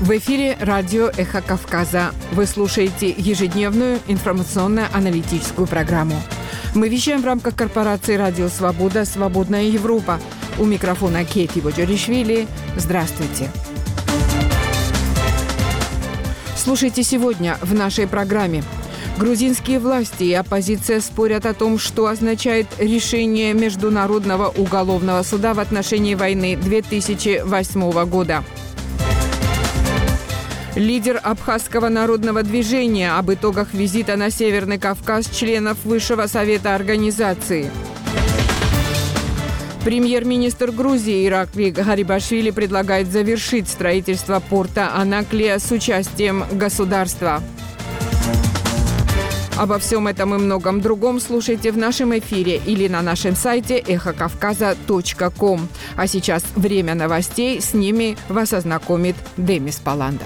В эфире радио «Эхо Кавказа». Вы слушаете ежедневную информационно-аналитическую программу. Мы вещаем в рамках корпорации «Радио Свобода. Свободная Европа». У микрофона Кейти Боджоришвили. Здравствуйте. Слушайте сегодня в нашей программе. Грузинские власти и оппозиция спорят о том, что означает решение Международного уголовного суда в отношении войны 2008 года. Лидер Абхазского народного движения об итогах визита на Северный Кавказ членов Высшего совета организации. Премьер-министр Грузии Иракли Гарибашвили предлагает завершить строительство порта Анаклия с участием государства. Обо всем этом и многом другом слушайте в нашем эфире или на нашем сайте эхокавказа.ком. А сейчас время новостей. С ними вас ознакомит Демис Паландов.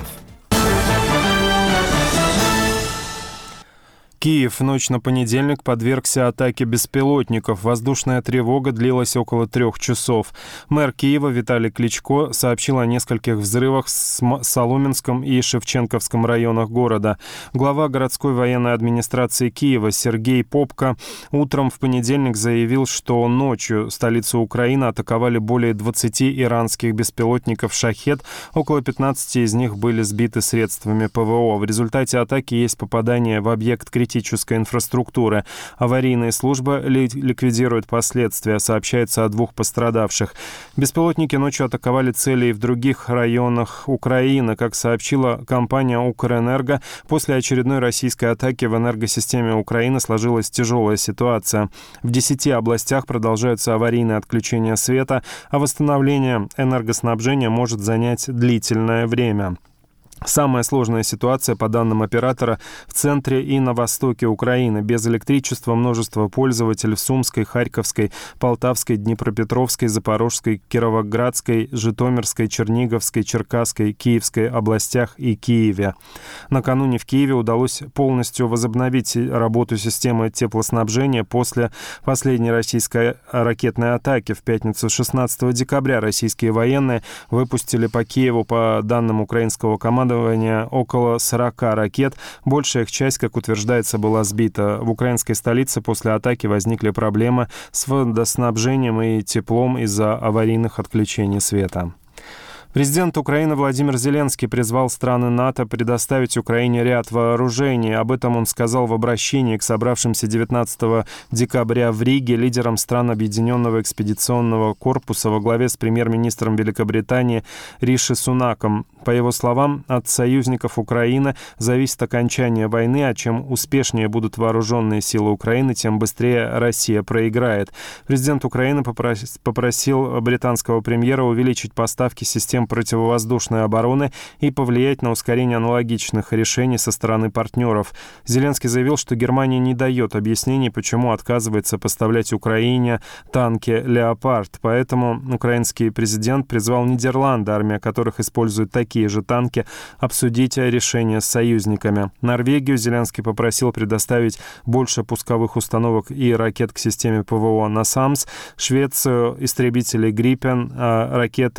Киев в ночь на понедельник подвергся атаке беспилотников. Воздушная тревога длилась около 3 часов. Мэр Киева Виталий Кличко сообщил о нескольких взрывах в Соломенском и Шевченковском районах города. Глава городской военной администрации Киева Сергей Попко утром в понедельник заявил, что ночью столицу Украины атаковали более 20 иранских беспилотников «Шахед». Около 15 из них были сбиты средствами ПВО. В результате атаки есть попадание в объект критической инфраструктуры. Аварийные службы ликвидируют последствия. Сообщается о 2 пострадавших. Беспилотники ночью атаковали цели и в других районах Украины. Как сообщила компания «Укрэнерго», после очередной российской атаки в энергосистеме Украины сложилась тяжелая ситуация. В 10 областях продолжаются аварийные отключения света, а восстановление энергоснабжения может занять длительное время. Самая сложная ситуация, по данным оператора, в центре и на востоке Украины. Без электричества множество пользователей в Сумской, Харьковской, Полтавской, Днепропетровской, Запорожской, Кировоградской, Житомирской, Черниговской, Черкасской, Киевской областях и Киеве. Накануне в Киеве удалось полностью возобновить работу системы теплоснабжения после последней российской ракетной атаки. В пятницу 16 декабря российские военные выпустили по Киеву, по данным украинского командования, около 40 ракет. Большая их часть, как утверждается, была сбита. В украинской столице после атаки возникли проблемы с водоснабжением и теплом из-за аварийных отключений света. Президент Украины Владимир Зеленский призвал страны НАТО предоставить Украине ряд вооружений. Об этом он сказал в обращении к собравшимся 19 декабря в Риге лидерам стран Объединенного экспедиционного корпуса во главе с премьер-министром Великобритании Риши Сунаком. По его словам, от союзников Украины зависит окончание войны, а чем успешнее будут вооруженные силы Украины, тем быстрее Россия проиграет. Президент Украины попросил британского премьера увеличить поставки систем противовоздушной обороны и повлиять на ускорение аналогичных решений со стороны партнеров. Зеленский заявил, что Германия не дает объяснений, почему отказывается поставлять Украине танки «Леопард». Поэтому украинский президент призвал Нидерланды, армия которых использует такие же танки, обсудить решение с союзниками. Норвегию Зеленский попросил предоставить больше пусковых установок и ракет к системе ПВО «Насамс», Швецию истребители «Гриппен», ракеты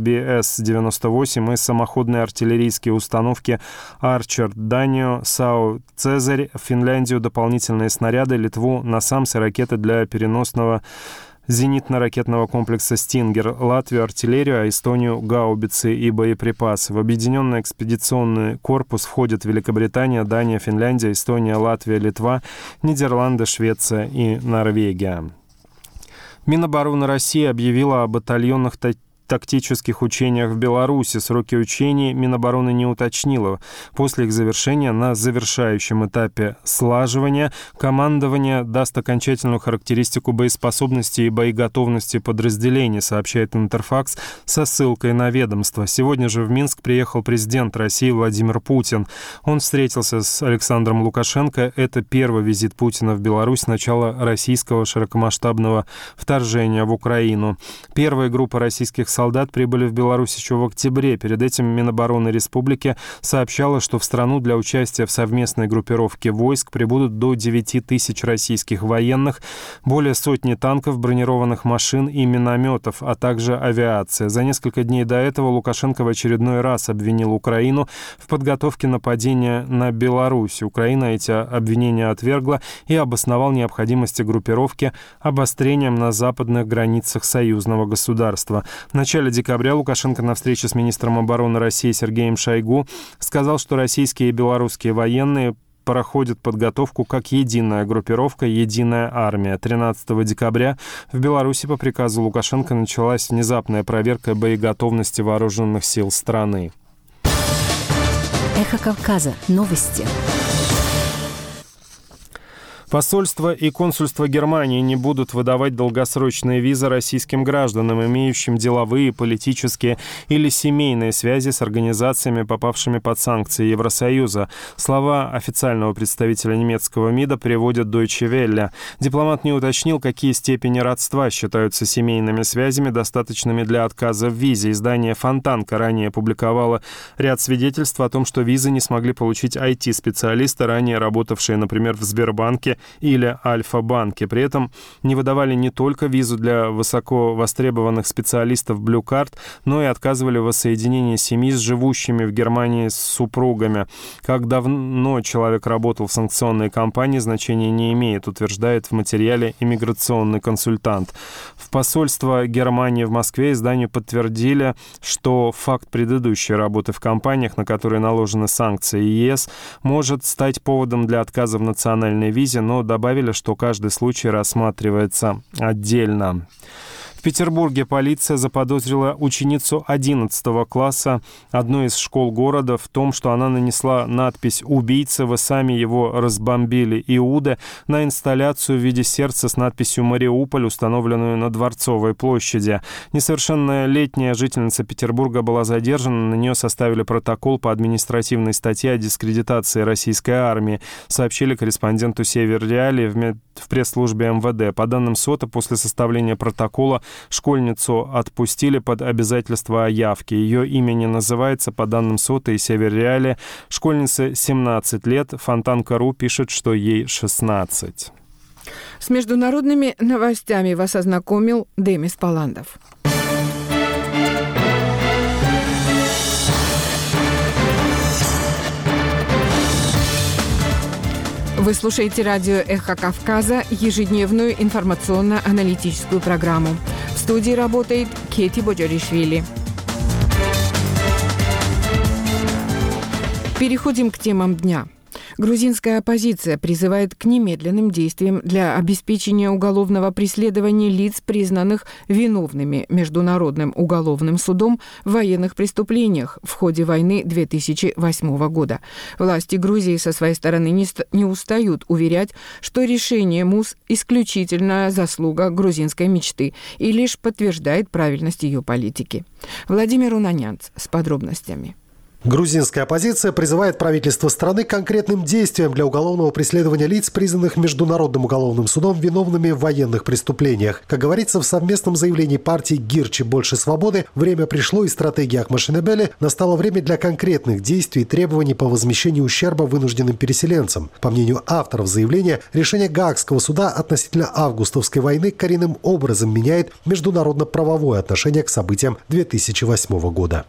РБС-98 и самоходные артиллерийские установки «Арчер», Данию САУ «Цезарь», Финляндию дополнительные снаряды, Литву «Насамс» и ракеты для переносного зенитно-ракетного комплекса «Стингер», Латвию артиллерию, а Эстонию гаубицы и боеприпасы. В Объединенный экспедиционный корпус входят Великобритания, Дания, Финляндия, Эстония, Латвия, Литва, Нидерланды, Швеция и Норвегия. Минобороны России объявила о батальонных тактических учениях в Беларуси. Сроки учений Минобороны не уточнила. После их завершения на завершающем этапе слаживания командование даст окончательную характеристику боеспособности и боеготовности подразделений, сообщает Интерфакс со ссылкой на ведомство. Сегодня же в Минск приехал президент России Владимир Путин. Он встретился с Александром Лукашенко. Это первый визит Путина в Беларусь с начала российского широкомасштабного вторжения в Украину. Первая группа российских солдат солдат прибыли в Беларусь еще в октябре. Перед этим Минобороны республики сообщало, что в страну для участия в совместной группировке войск прибудут до 9 тысяч российских военных, более сотни танков, бронированных машин и минометов, а также авиация. За несколько дней до этого Лукашенко в очередной раз обвинил Украину в подготовке нападения на Беларусь. Украина эти обвинения отвергла и обосновал необходимость группировки обострением на западных границах союзного государства. В начале декабря Лукашенко на встрече с министром обороны России Сергеем Шойгу сказал, что российские и белорусские военные проходят подготовку как единая группировка, единая армия. 13 декабря в Беларуси по приказу Лукашенко началась внезапная проверка боеготовности вооруженных сил страны. Эхо Кавказа. Новости. Посольство и консульство Германии не будут выдавать долгосрочные визы российским гражданам, имеющим деловые, политические или семейные связи с организациями, попавшими под санкции Евросоюза. Слова официального представителя немецкого МИДа приводит Deutsche Welle. Дипломат не уточнил, какие степени родства считаются семейными связями, достаточными для отказа в визе. Издание «Фонтанка» ранее опубликовало ряд свидетельств о том, что визы не смогли получить IT-специалисты, ранее работавшие, например, в Сбербанке или Альфа-банке. При этом не выдавали не только визу для высоко востребованных специалистов Blue Card, но и отказывали в воссоединении семьи с живущими в Германии супругами. Как давно человек работал в санкционной кампании, значения не имеет, утверждает в материале иммиграционный консультант. В посольство Германии в Москве изданию подтвердили, что факт предыдущей работы в компаниях, на которые наложены санкции ЕС, может стать поводом для отказа в национальной визе, но добавили, что каждый случай рассматривается отдельно. В Петербурге полиция заподозрила ученицу 11 класса одной из школ города в том, что она нанесла надпись «Убийца, вы сами его разбомбили, Иуда» на инсталляцию в виде сердца с надписью «Мариуполь», установленную на Дворцовой площади. Несовершеннолетняя жительница Петербурга была задержана, на нее составили протокол по административной статье о дискредитации российской армии, сообщили корреспонденту «Север Реалии» в пресс-службе МВД. По данным СОТа, после составления протокола школьницу отпустили под обязательство о явке. Ее имя не называется. По данным СОТа и Север Реалии, школьнице 17 лет. Фонтанка.ру пишет, что ей 16. С международными новостями вас ознакомил Демис Паландов. Вы слушаете радио «Эхо Кавказа», ежедневную информационно-аналитическую программу. В студии работает Кети Боджаришвили. Переходим к темам дня. Грузинская оппозиция призывает к немедленным действиям для обеспечения уголовного преследования лиц, признанных виновными Международным уголовным судом в военных преступлениях в ходе войны 2008 года. Власти Грузии со своей стороны не устают уверять, что решение МУС – исключительно заслуга грузинской мечты и лишь подтверждает правильность ее политики. Владимир Унанянц с подробностями. Грузинская оппозиция призывает правительство страны к конкретным действиям для уголовного преследования лиц, признанных Международным уголовным судом виновными в военных преступлениях. Как говорится в совместном заявлении партии «Гирчи. Больше свободы», время пришло, и стратегии Ахмашинебели настало время для конкретных действий и требований по возмещению ущерба вынужденным переселенцам. По мнению авторов заявления, решение Гаагского суда относительно августовской войны коренным образом меняет международно-правовое отношение к событиям 2008 года.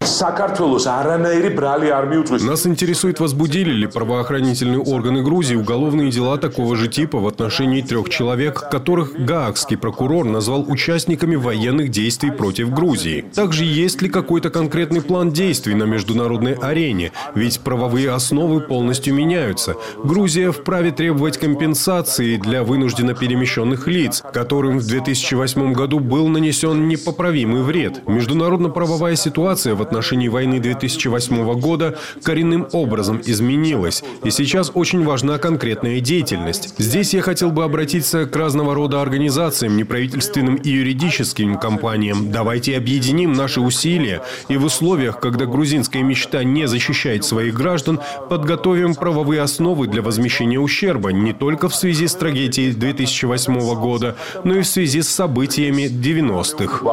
Нас интересует, возбудили ли правоохранительные органы Грузии уголовные дела такого же типа в отношении 3 человек, которых гаагский прокурор назвал участниками военных действий против Грузии. Также есть ли какой-то конкретный план действий на международной арене, ведь правовые основы полностью меняются. Грузия вправе требовать компенсации для вынужденно перемещенных лиц, которым в 2008 году был нанесен непоправимый вред. Международно-правовая ситуация в отношении войны 2008 года коренным образом изменилась. И сейчас очень важна конкретная деятельность. Здесь я хотел бы обратиться к разного рода организациям, неправительственным и юридическим компаниям. Давайте объединим наши усилия и в условиях, когда грузинская мечта не защищает своих граждан, подготовим правовые основы для возмещения ущерба не только в связи с трагедией 2008 года, но и в связи с событиями 90-х.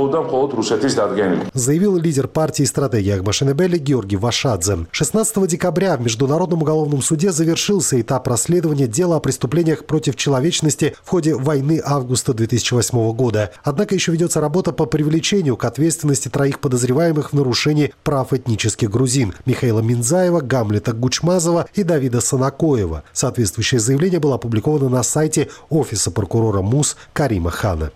Заявил лидер партии «Стратегия Агмашенебели» Георгий Вашадзе. 16 декабря в Международном уголовном суде завершился этап расследования дела о преступлениях против человечности в ходе войны августа 2008 года. Однако еще ведется работа по привлечению к ответственности 3 подозреваемых в нарушении прав этнических грузин – Михаила Минзаева, Гамлета Гучмазова и Давида Санакоева. Соответствующее заявление было опубликовано на сайте офиса прокурора МУС Карима Хана.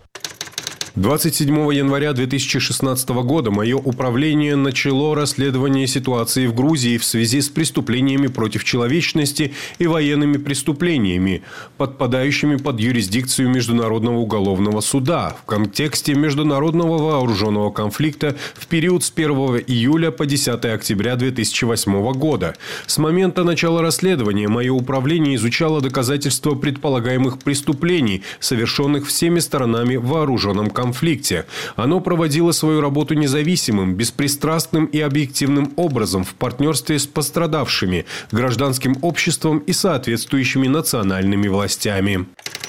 27 января 2016 года мое управление начало расследование ситуации в Грузии в связи с преступлениями против человечности и военными преступлениями, подпадающими под юрисдикцию Международного уголовного суда в контексте международного вооруженного конфликта в период с 1 июля по 10 октября 2008 года. С момента начала расследования мое управление изучало доказательства предполагаемых преступлений, совершенных всеми сторонами в вооруженном конфликте. Оно проводило свою работу независимым, беспристрастным и объективным образом в партнерстве с пострадавшими, гражданским обществом и соответствующими национальными властями.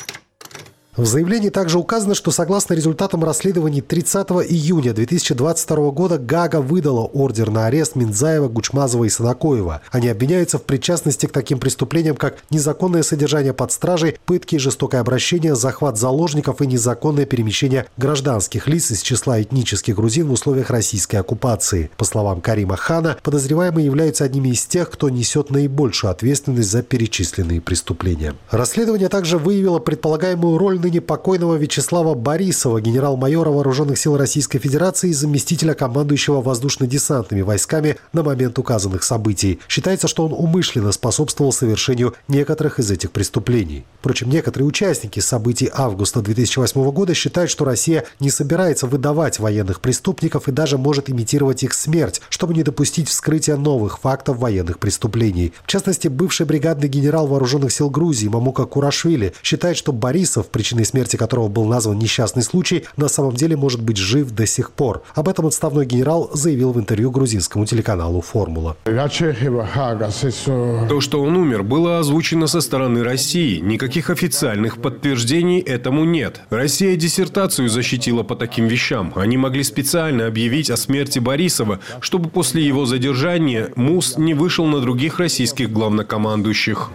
В заявлении также указано, что согласно результатам расследований 30 июня 2022 года Гаага выдала ордер на арест Минзаева, Гучмазова и Санакоева. Они обвиняются в причастности к таким преступлениям, как незаконное содержание под стражей, пытки и жестокое обращение, захват заложников и незаконное перемещение гражданских лиц из числа этнических грузин в условиях российской оккупации. По словам Карима Хана, подозреваемые являются одними из тех, кто несет наибольшую ответственность за перечисленные преступления. Расследование также выявило предполагаемую роль ныне покойного Вячеслава Борисова, генерал-майора Вооруженных сил Российской Федерации и заместителя командующего воздушно-десантными войсками на момент указанных событий. Считается, что он умышленно способствовал совершению некоторых из этих преступлений. Впрочем, некоторые участники событий августа 2008 года считают, что Россия не собирается выдавать военных преступников и даже может имитировать их смерть, чтобы не допустить вскрытия новых фактов военных преступлений. В частности, бывший бригадный генерал Вооруженных сил Грузии Мамука Курашвили считает, что Борисов, причиной смерти которого был назван несчастный случай, на самом деле может быть жив до сих пор. Об этом отставной генерал заявил в интервью грузинскому телеканалу «Формула». То, что он умер, было озвучено со стороны России. Никаких официальных подтверждений этому нет. Россия диссертацию защитила по таким вещам. Они могли специально объявить о смерти Борисова, чтобы после его задержания МУС не вышел на других российских главнокомандующих.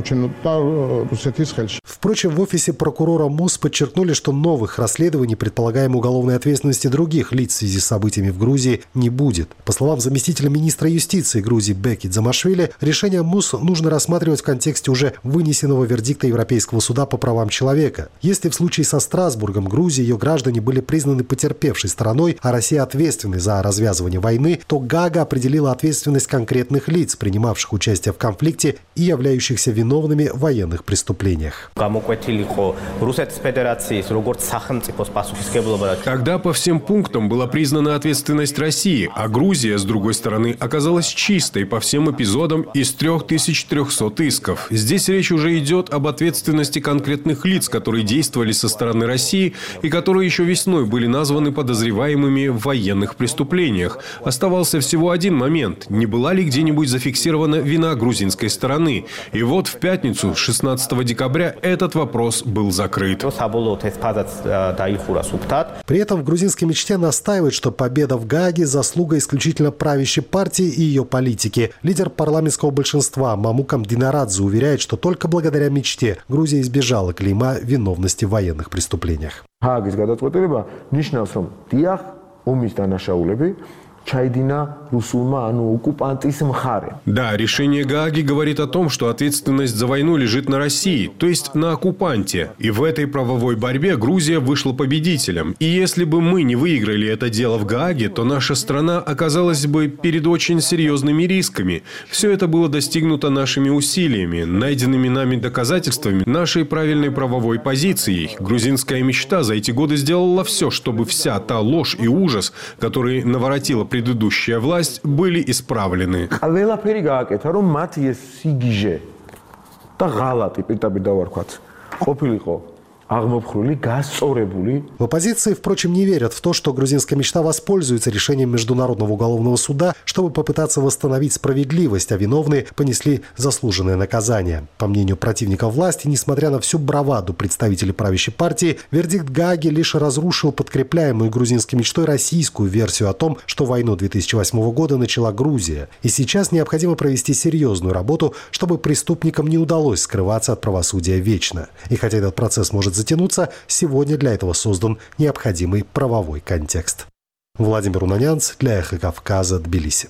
Впрочем, в офисе прокурора МУС подчеркнули, что новых расследований предполагаемой уголовной ответственности других лиц в связи с событиями в Грузии не будет. По словам заместителя министра юстиции Грузии Беки Дзамашвили, решение МУС нужно рассматривать в контексте уже вынесенного вердикта Европейского суда по правам человека. Если в случае со Страсбургом Грузия и ее граждане были признаны потерпевшей стороной, а Россия ответственной за развязывание войны, то Гаага определила ответственность конкретных лиц, принимавших участие в конфликте и являющихся виновными в военных преступлениях. Тогда по всем пунктам была признана ответственность России, а Грузия, с другой стороны, оказалась чистой по всем эпизодам из 3300 исков. Здесь речь уже идет об ответственности конкретных лиц, которые действовали со стороны России и которые еще весной были названы подозреваемыми в военных преступлениях. Оставался всего один момент. Не была ли где-нибудь зафиксирована вина грузинской стороны? И вот в пятницу, 16 декабря, этот вопрос был закрыт. При этом в грузинской мечте настаивают, что победа в Гааге – заслуга исключительно правящей партии и ее политики. Лидер парламентского большинства Мамука Мдинарадзе уверяет, что только благодаря мечте Грузия избежала клейма виновности в военных преступлениях. Да, решение Гааги говорит о том, что ответственность за войну лежит на России, то есть на оккупанте. И в этой правовой борьбе Грузия вышла победителем. И если бы мы не выиграли это дело в Гааге, то наша страна оказалась бы перед очень серьезными рисками. Все это было достигнуто нашими усилиями, найденными нами доказательствами, нашей правильной правовой позицией. Грузинская мечта за эти годы сделала все, чтобы вся та ложь и ужас, которые наворотила предыдущая власть, были исправлены. В оппозиции, впрочем, не верят в то, что грузинская мечта воспользуется решением Международного уголовного суда, чтобы попытаться восстановить справедливость, а виновные понесли заслуженное наказание. По мнению противников власти, несмотря на всю браваду представителей правящей партии, вердикт Гааги лишь разрушил подкрепляемую грузинской мечтой российскую версию о том, что войну 2008 года начала Грузия. И сейчас необходимо провести серьезную работу, чтобы преступникам не удалось скрываться от правосудия вечно. И хотя этот процесс может затянуться, сегодня для этого создан необходимый правовой контекст. Владимир Унанянц для «Эхо Кавказа», Тбилиси.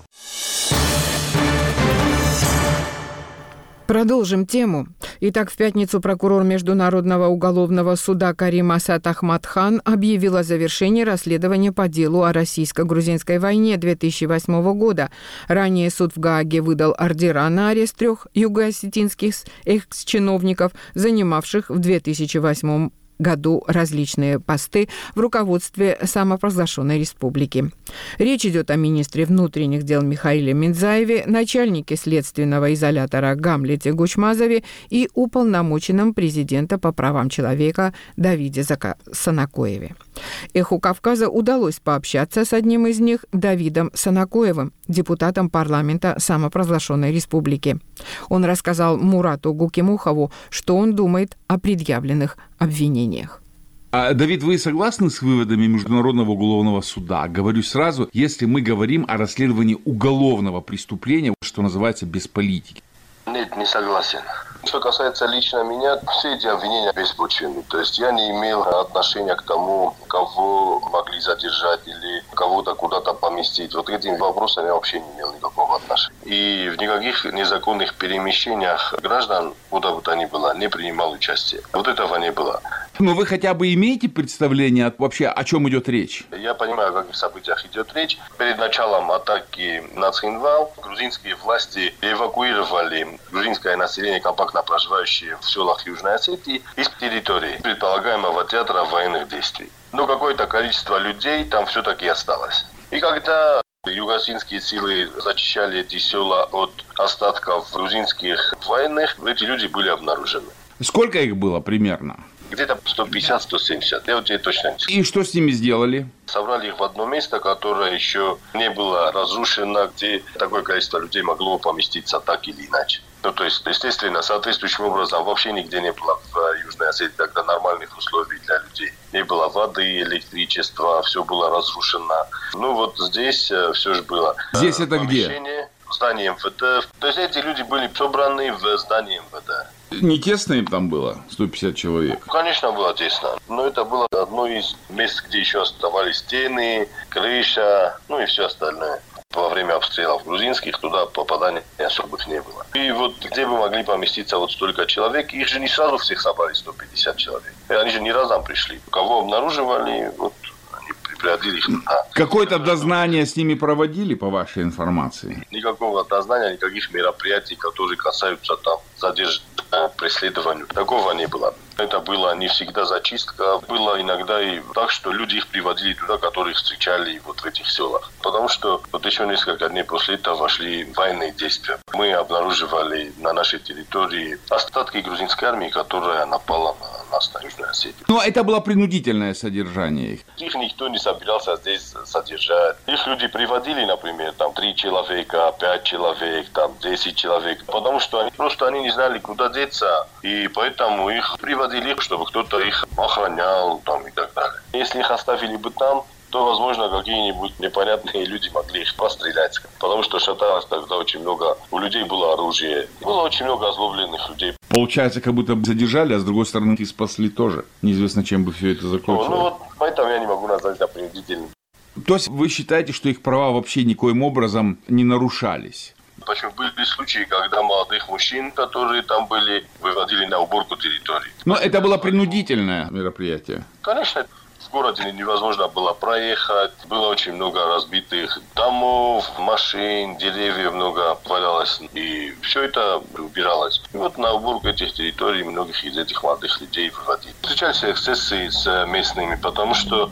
Продолжим тему. Итак, в пятницу прокурор Международного уголовного суда Карим Асад Ахмадхан объявил о завершении расследования по делу о российско-грузинской войне 2008 года. Ранее суд в Гааге выдал ордера на арест 3 юго-осетинских экс-чиновников, занимавших в 2008 году различные посты в руководстве самопровозглашенной республики. Речь идет о министре внутренних дел Михаиле Минзаеве, начальнике следственного изолятора Гамлете Гучмазове и уполномоченном президента по правам человека Давиде Санакоеве. «Эху Кавказа» удалось пообщаться с одним из них, Давидом Санакоевым, депутатом парламента самопровозглашенной республики. Он рассказал Мурату Гукимухову, что он думает о предъявленных обвинениях. Давид, вы согласны с выводами Международного уголовного суда? Говорю сразу, если мы говорим о расследовании уголовного преступления, что называется, без политики. Нет, не согласен. Что касается лично меня, все эти обвинения беспочвенны. То есть я не имел отношения к тому, кого могли задержать или кого-то куда-то поместить. Вот к этим вопросам я вообще не имел никакого отношения. И в никаких незаконных перемещениях граждан, куда бы то ни было, не принимал участие. Вот этого не было. Но вы хотя бы имеете представление вообще, о чем идет речь? Я понимаю, о каких событиях идет речь. Перед началом атаки на Цхинвал грузинские власти эвакуировали грузинское население, компактно проживающее в селах Южной Осетии, из территории предполагаемого театра военных действий. Но какое-то количество людей там все-таки осталось. И когда юго-осетинские силы зачищали эти села от остатков грузинских военных, эти люди были обнаружены. Сколько их было примерно? Где-то 150-170. Я вот тебе точно не скажу. И что с ними сделали? Собрали их в одно место, которое еще не было разрушено, где такое количество людей могло поместиться так или иначе. Ну, то есть, естественно, соответствующим образом вообще нигде не было в Южной Осетии тогда нормальных условий для людей. Не было воды, электричества, все было разрушено. Ну, вот здесь все же было. Здесь это где? В здании МВД. То есть, эти люди были собраны в здании МВД. Не тесно им там было, 150 человек? Конечно, было тесно. Но это было одно из мест, где еще оставались стены, крыша, ну и все остальное. Во время обстрелов грузинских туда попаданий особых не было. И вот где бы могли поместиться вот столько человек, их же не сразу всех собрали, 150 человек. И они же не разом пришли. Кого обнаруживали, вот они приходили их туда. Какое-то дознание с ними проводили, по вашей информации? Никакого дознания, никаких мероприятий, которые касаются там задержания, преследованию. Такого не было. Это было не всегда зачистка. Было иногда и так, что люди их приводили туда, которых встречали вот в этих селах. Потому что вот еще несколько дней после этого вошли военные действия. Мы обнаруживали на нашей территории остатки грузинской армии, которая напала на нас, на Южную Осетию. Но это было принудительное содержание их. Их никто не собирался здесь содержать. Их люди приводили, например, там 3 человека, 5 человек, там 10 человек. Потому что они не знали, куда деться. И поэтому их приводили, чтобы кто-то их охранял там, и так далее. Если их оставили бы там, то, возможно, какие-нибудь непонятные люди могли их пострелять. Потому что шаталось тогда очень много. У людей было оружие. Было очень много озлобленных людей. Получается, как будто задержали, а с другой стороны и спасли тоже. Неизвестно, чем бы все это закончилось. Ну вот, поэтому я не могу назвать это принудительным. То есть вы считаете, что их права вообще никоим образом не нарушались? Почему были случаи, когда молодых мужчин, которые там были, выводили на уборку территории. Но это было принудительное мероприятие. Конечно. В городе невозможно было проехать. Было очень много разбитых домов, машин, деревьев много валялось. И все это убиралось. И вот на уборку этих территорий многих из этих молодых людей выводили. Встречались эксцессы с местными, потому что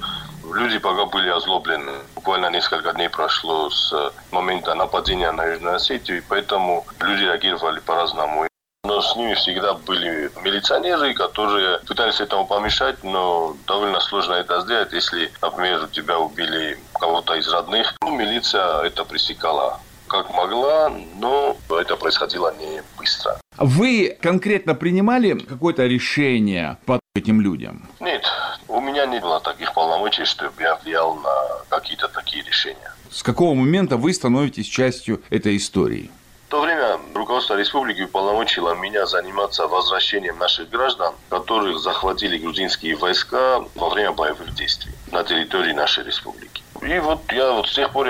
Люди пока были озлоблены. Буквально несколько дней прошло с момента нападения на Южную Осетию, и поэтому люди реагировали по-разному. Но с ними всегда были милиционеры, которые пытались этому помешать, но довольно сложно это сделать, если, например, у тебя убили кого-то из родных. Милиция это пресекала как могла, но это происходило не быстро. Вы конкретно принимали какое-то решение по этим людям? Нет, у меня не было таких полномочий, чтобы я влиял на какие-то такие решения. С какого момента вы становитесь частью этой истории? В то время руководство республики уполномочило меня заниматься возвращением наших граждан, которых захватили грузинские войска во время боевых действий на территории нашей республики. И вот я с тех пор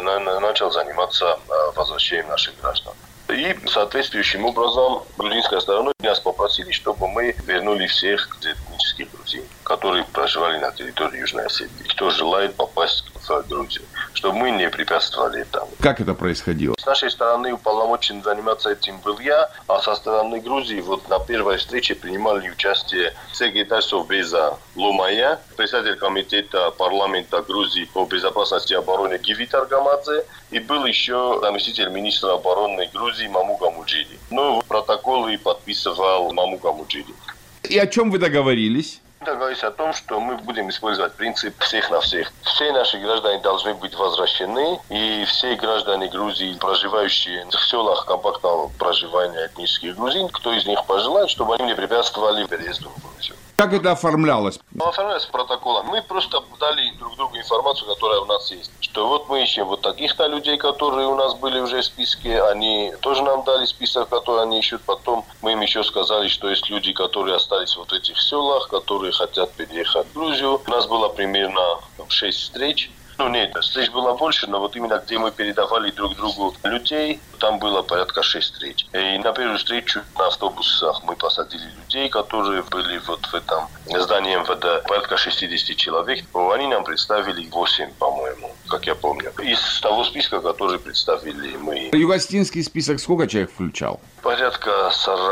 начал заниматься возвращением наших граждан. И соответствующим образом грузинская сторона нас попросили, чтобы мы вернули всех этнических грузин, которые проживали на территории Южной Осетии, кто желает попасть в Грузию, чтобы мы не препятствовали этому. Как это происходило? С нашей стороны уполномочен заниматься этим был я, а со стороны Грузии на первой встрече принимали участие секретарь Совбеза Лумая, председатель комитета парламента Грузии по безопасности и обороне Гивит Аргамадзе, и был еще заместитель министра обороны Грузии Мамука Муджиди. Протоколы подписывал Мамука Муджиди. И о чем вы договорились? Договорились о том, что мы будем использовать принцип всех на всех. Все наши граждане должны быть возвращены, и все граждане Грузии, проживающие в селах компактного проживания этнических грузин, кто из них пожелает, чтобы они не препятствовали переезду в Грузию. Как это оформлялось? Оформлялось протоколом. Мы просто дали друг другу информацию, которая у нас есть. Что мы ищем таких-то людей, которые у нас были уже в списке. Они тоже нам дали список, который они ищут. Потом мы им еще сказали, что есть люди, которые остались в этих селах, которые хотят переехать в Грузию. У нас было примерно 6 встреч. Нет, встреч было больше, но именно где мы передавали друг другу людей, там было порядка 6 встреч. И на первую встречу на автобусах мы посадили людей, которые были в этом здании МВД, порядка 60 человек. Они нам представили 8, по-моему, как я помню. Из того списка, который представили мы. Югостинский список сколько человек включал? Порядка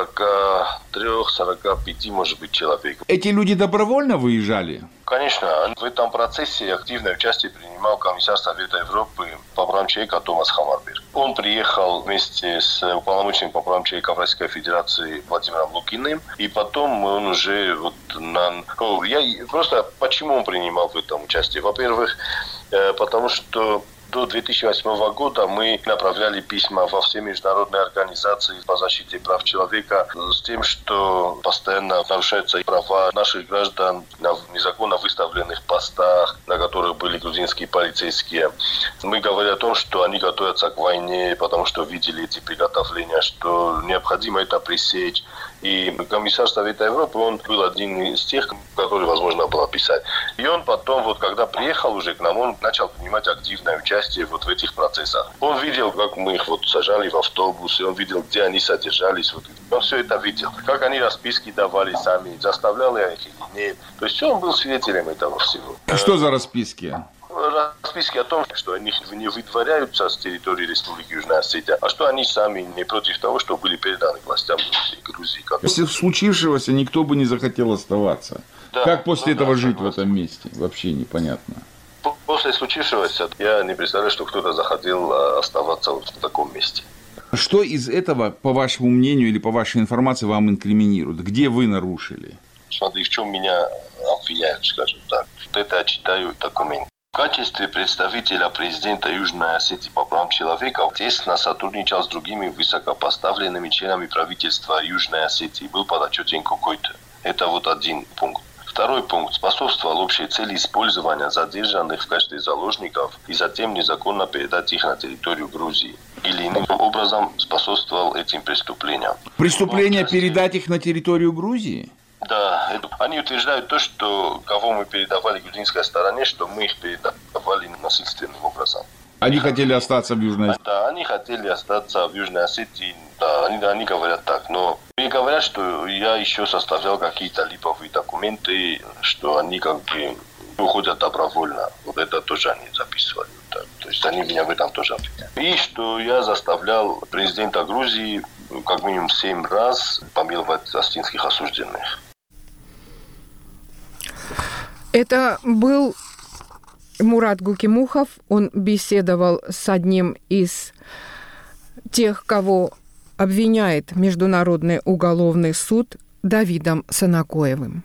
43-45, может быть, человек. Эти люди добровольно выезжали? Конечно, в этом процессе активное участие принимал комиссар Совета Европы по правам человека Томас Хамарберг. Он приехал вместе с уполномоченным по правам человека в Российской Федерации Владимиром Лукиным, и потом он уже почему он принимал в этом участие? Во-первых, потому что до 2008 года мы направляли письма во все международные организации по защите прав человека с тем, что постоянно нарушаются права наших граждан на незаконно выставленных постах, на которых были грузинские полицейские. Мы говорили о том, что они готовятся к войне, потому что видели эти приготовления, что необходимо это пресечь. И комиссар Совета Европы, он был один из тех, который возможно было писать. И он потом, когда приехал уже к нам, он начал принимать активное участие в этих процессах. Он видел, как мы их сажали в автобусы, он видел, где они содержались. Он все это видел. Как они расписки давали сами, заставляли их или нет. То есть он был свидетелем этого всего. Что за расписки? Расписки о том, что они не выдворяются с территории Республики Южная Осетия, а что они сами не против того, что были переданы властям Грузии. После случившегося никто бы не захотел оставаться. Да, как после этого жить в этом месте? Вообще непонятно. После случившегося я не представляю, что кто-то захотел оставаться в таком месте. Что из этого, по вашему мнению или по вашей информации, вам инкриминируют? Где вы нарушили? Смотри, в чем меня обвиняют, скажем так. Это я читаю документ. В качестве представителя президента Южной Осетии по правам человека тесно сотрудничал с другими высокопоставленными членами правительства Южной Осетии. Был подотчетен какой-то. Это один пункт. Второй пункт. Способствовал общей цели использования задержанных в качестве заложников и затем незаконно передать их на территорию Грузии. Или иным образом способствовал этим преступлениям. Преступление передать их на территорию Грузии? Да, они утверждают то, что кого мы передавали грузинской стороне, что мы их передавали насильственным образом. Они хотели остаться в Южной Осетии? Да, они хотели остаться в Южной Осетии. Да, они говорят так, но мне говорят, что я еще составлял какие-то липовые документы, что они уходят добровольно. Это тоже они записывали. Да. То есть они меня в этом тоже обвиняют. И что я заставлял президента Грузии как минимум 7 раз помиловать остинских осужденных. Это был Мурат Гукимухов, он беседовал с одним из тех, кого обвиняет Международный уголовный суд, Давидом Санакоевым.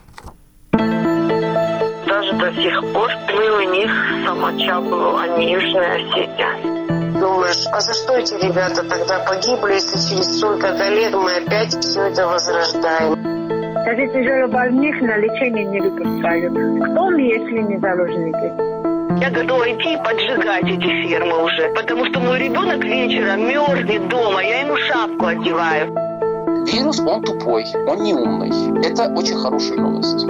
Даже до сих пор мы у них Самачаблу, а не Южная Осетия. Думаешь, а за что эти ребята тогда погибли, если через столько-то лет мы опять все это возрождаем? Даже тяжелобольных на лечение не выпускают. Кто мы, если не заложники? Я готова идти и поджигать эти фермы уже, потому что мой ребенок вечером мерзнет дома, я ему шапку одеваю. Вирус, он тупой, он не умный. Это очень хорошая новость.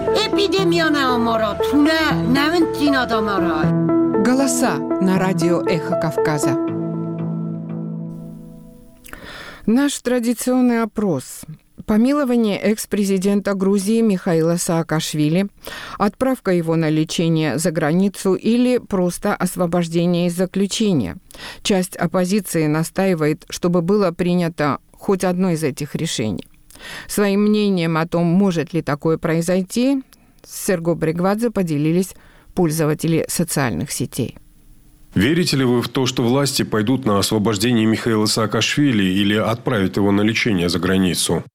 Голоса на радио «Эхо Кавказа». Наш традиционный опрос. Помилование экс-президента Грузии Михаила Саакашвили, отправка его на лечение за границу или просто освобождение из заключения. Часть оппозиции настаивает, чтобы было принято хоть одно из этих решений. Своим мнением о том, может ли такое произойти, с Серго Бригвадзе поделились пользователи социальных сетей. Верите ли вы в то, что власти пойдут на освобождение Михаила Саакашвили или отправят его на лечение за границу?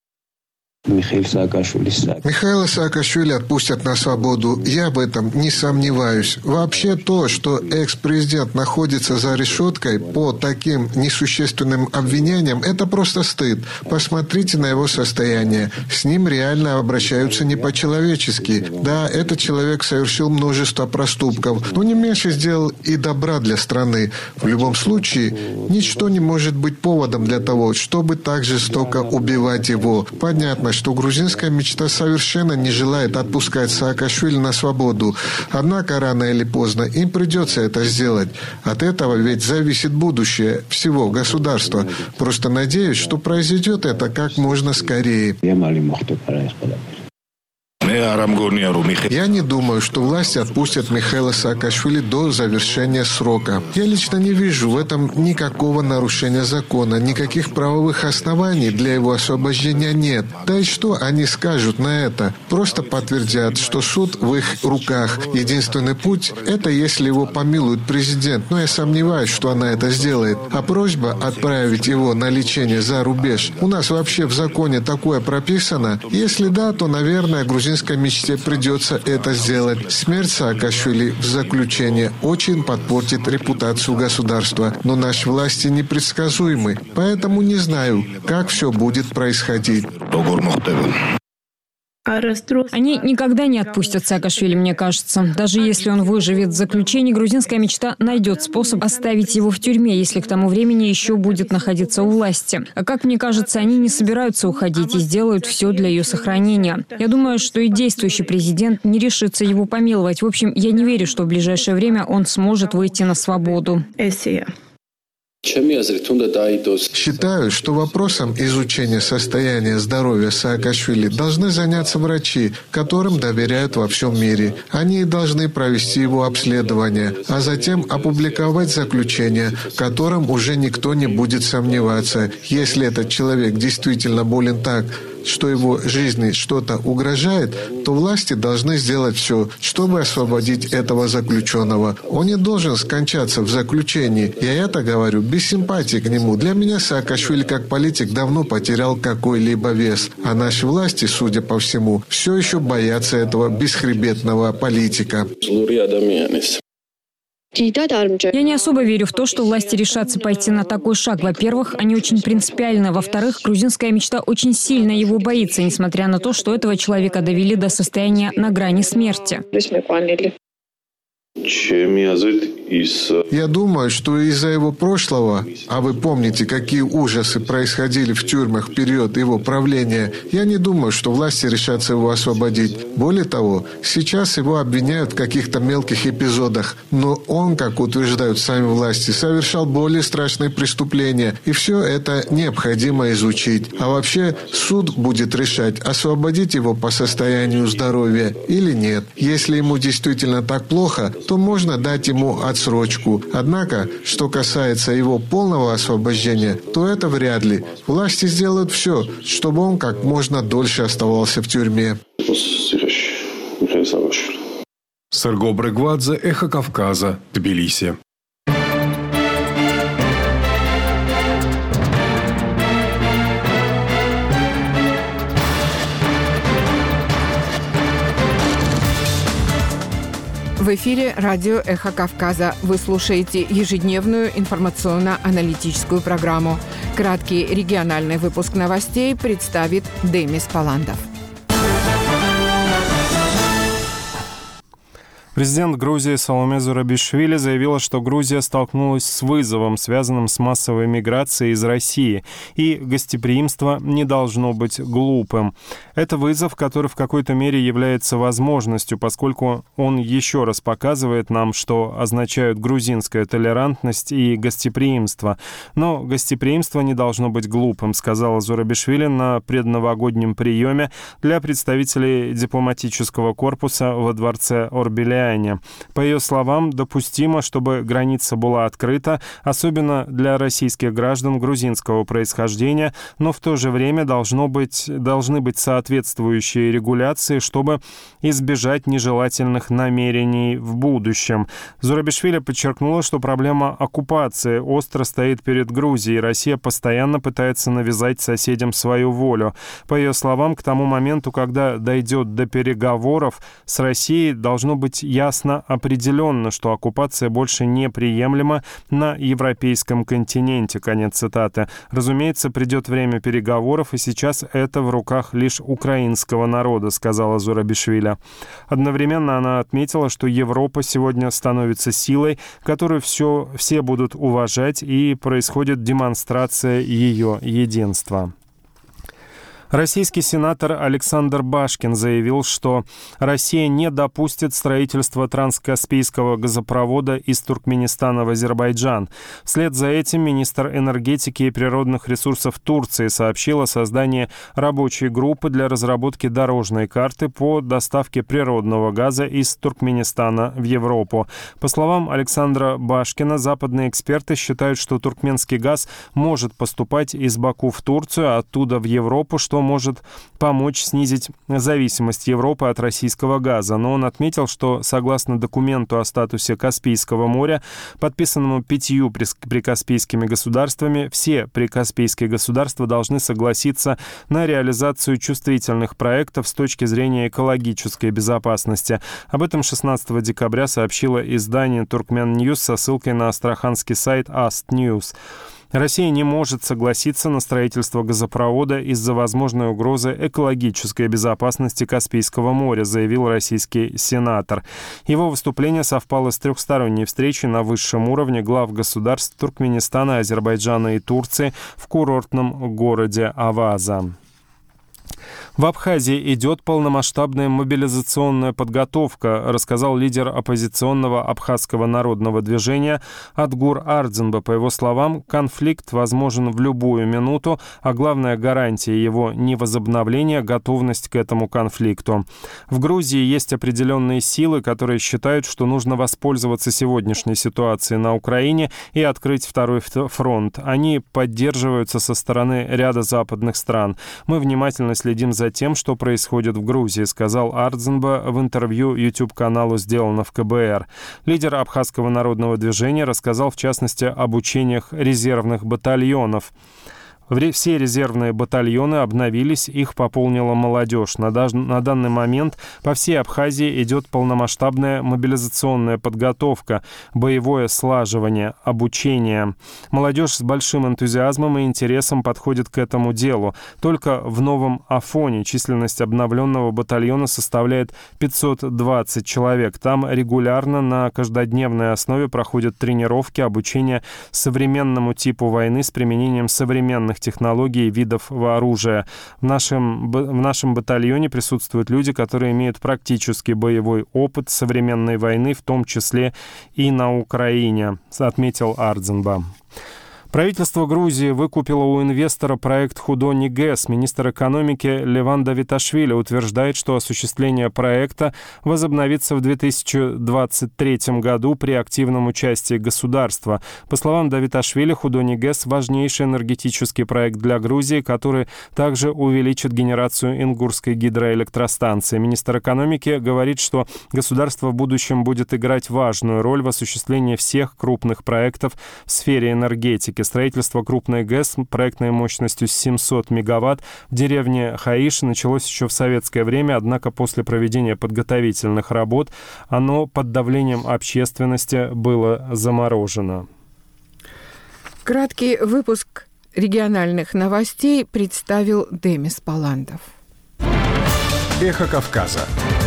Михаила Саакашвили отпустят на свободу. Я в этом не сомневаюсь. Вообще то, что экс-президент находится за решеткой по таким несущественным обвинениям, это просто стыд. Посмотрите на его состояние. С ним реально обращаются не по-человечески. Да, этот человек совершил множество проступков, но не меньше сделал и добра для страны. В любом случае, ничто не может быть поводом для того, чтобы так жестоко убивать его. Понятно, что грузинская мечта совершенно не желает отпускать Саакашвили на свободу. Однако рано или поздно им придется это сделать. От этого ведь зависит будущее всего государства. Просто надеюсь, что произойдет это как можно скорее. Я не думаю, что власти отпустят Михаила Саакашвили до завершения срока. Я лично не вижу в этом никакого нарушения закона, никаких правовых оснований для его освобождения нет. Да и что они скажут на это? Просто подтвердят, что суд в их руках. Единственный путь – это если его помилует президент, но я сомневаюсь, что она это сделает. А просьба отправить его на лечение за рубеж, у нас вообще в законе такое прописано? Если да, то, наверное, грузинская мечте придется это сделать. Смерть Саакашвили в заключение очень подпортит репутацию государства. Но наши власти непредсказуемы, поэтому не знаю, как все будет происходить. Они никогда не отпустят Саакашвили, мне кажется. Даже если он выживет в заключении, грузинская мечта найдет способ оставить его в тюрьме, если к тому времени еще будет находиться у власти. А как мне кажется, они не собираются уходить и сделают все для ее сохранения. Я думаю, что и действующий президент не решится его помиловать. В общем, я не верю, что в ближайшее время он сможет выйти на свободу. Считаю, что вопросом изучения состояния здоровья Саакашвили должны заняться врачи, которым доверяют во всем мире. Они должны провести его обследование, а затем опубликовать заключение, в котором уже никто не будет сомневаться. Если этот человек действительно болен так, что его жизни что-то угрожает, то власти должны сделать все, чтобы освободить этого заключенного. Он не должен скончаться в заключении. Я это говорю без симпатии к нему. Для меня Саакашвили как политик давно потерял какой-либо вес. А наши власти, судя по всему, все еще боятся этого бесхребетного политика. Я не особо верю в то, что власти решатся пойти на такой шаг. Во-первых, они очень принципиальны. Во-вторых, грузинская мечта очень сильно его боится, несмотря на то, что этого человека довели до состояния на грани смерти. Я думаю, что из-за его прошлого, а вы помните, какие ужасы происходили в тюрьмах в период его правления, я не думаю, что власти решатся его освободить. Более того, сейчас его обвиняют в каких-то мелких эпизодах, но он, как утверждают сами власти, совершал более страшные преступления, и все это необходимо изучить. А вообще суд будет решать, освободить его по состоянию здоровья или нет. Если ему действительно так плохо, то можно дать ему отсрочку. Однако, что касается его полного освобождения, то это вряд ли. Власти сделают все, чтобы он как можно дольше оставался в тюрьме. Серго Брегвадзе, Эхо Кавказа, Тбилиси. В эфире радио «Эхо Кавказа». Вы слушаете ежедневную информационно-аналитическую программу. Краткий региональный выпуск новостей представит Демис Паландов. Президент Грузии Саломе Зурабишвили заявила, что Грузия столкнулась с вызовом, связанным с массовой миграцией из России, и гостеприимство не должно быть глупым. Это вызов, который в какой-то мере является возможностью, поскольку он еще раз показывает нам, что означают грузинская толерантность и гостеприимство. Но гостеприимство не должно быть глупым, сказала Зурабишвили на предновогоднем приеме для представителей дипломатического корпуса во дворце Орбеляне. По ее словам, допустимо, чтобы граница была открыта, особенно для российских граждан грузинского происхождения, но в то же время должны быть соответствующие регуляции, чтобы избежать нежелательных намерений в будущем. Зурабишвили подчеркнула, что проблема оккупации остро стоит перед Грузией. Россия постоянно пытается навязать соседям свою волю. По ее словам, к тому моменту, когда дойдет до переговоров с Россией, должно быть ясно определенно, что оккупация больше неприемлема на европейском континенте. Конец цитаты. Разумеется, придет время переговоров, и сейчас это в руках лишь украинского народа, сказала Зурабишвили. Одновременно она отметила, что Европа сегодня становится силой, которую все будут уважать, и происходит демонстрация ее единства. Российский сенатор Александр Башкин заявил, что Россия не допустит строительства транскаспийского газопровода из Туркменистана в Азербайджан. Вслед за этим министр энергетики и природных ресурсов Турции сообщил о создании рабочей группы для разработки дорожной карты по доставке природного газа из Туркменистана в Европу. По словам Александра Башкина, западные эксперты считают, что туркменский газ может поступать из Баку в Турцию, а оттуда в Европу, что может помочь снизить зависимость Европы от российского газа. Но он отметил, что согласно документу о статусе Каспийского моря, подписанному 5 прикаспийскими государствами, все прикаспийские государства должны согласиться на реализацию чувствительных проектов с точки зрения экологической безопасности. Об этом 16 декабря сообщило издание Turkmen News со ссылкой на астраханский сайт Ast News. Россия не может согласиться на строительство газопровода из-за возможной угрозы экологической безопасности Каспийского моря, заявил российский сенатор. Его выступление совпало с трехсторонней встречей на высшем уровне глав государств Туркменистана, Азербайджана и Турции в курортном городе Аваза. В Абхазии идет полномасштабная мобилизационная подготовка, рассказал лидер оппозиционного абхазского народного движения Адгур Ардзинба. По его словам, конфликт возможен в любую минуту, а главная гарантия его невозобновления – готовность к этому конфликту. В Грузии есть определенные силы, которые считают, что нужно воспользоваться сегодняшней ситуацией на Украине и открыть второй фронт. Они поддерживаются со стороны ряда западных стран. Мы внимательно следим за тем, что происходит в Грузии, сказал Ардзинба в интервью YouTube-каналу «Сделано в КБР». Лидер абхазского народного движения рассказал, в частности, об учениях резервных батальонов. Все резервные батальоны обновились, их пополнила молодежь. На данный момент по всей Абхазии идет полномасштабная мобилизационная подготовка, боевое слаживание, обучение. Молодежь с большим энтузиазмом и интересом подходит к этому делу. Только в Новом Афоне численность обновленного батальона составляет 520 человек. Там регулярно на каждодневной основе проходят тренировки, обучение современному типу войны с применением современных технологий и видов оружия. В нашем батальоне присутствуют люди, которые имеют практический боевой опыт современной войны, в том числе и на Украине, отметил Ардзинба. Правительство Грузии выкупило у инвестора проект Худони ГЭС. Министр экономики Леван Давиташвили утверждает, что осуществление проекта возобновится в 2023 году при активном участии государства. По словам Давиташвили, Худони ГЭС – важнейший энергетический проект для Грузии, который также увеличит генерацию Ингурской гидроэлектростанции. Министр экономики говорит, что государство в будущем будет играть важную роль в осуществлении всех крупных проектов в сфере энергетики. Строительство крупной ГЭС проектной мощностью 700 мегаватт в деревне Хаиш началось еще в советское время, однако после проведения подготовительных работ оно под давлением общественности было заморожено. Краткий выпуск региональных новостей представил Демис Паландов. Эхо Кавказа.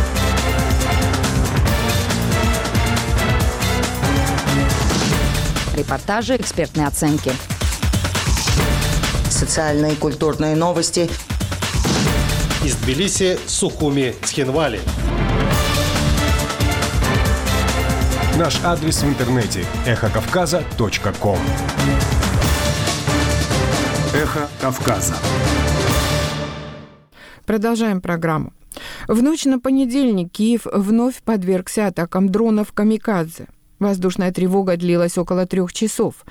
Репортажи, экспертные оценки. Социальные и культурные новости. Из Тбилиси, Сухуми, Цхинвали. Наш адрес в интернете – эхокавказа.ком. Эхо Кавказа. Продолжаем программу. В ночь на понедельник Киев вновь подвергся атакам дронов «Камикадзе». Воздушная тревога длилась около 3 часов.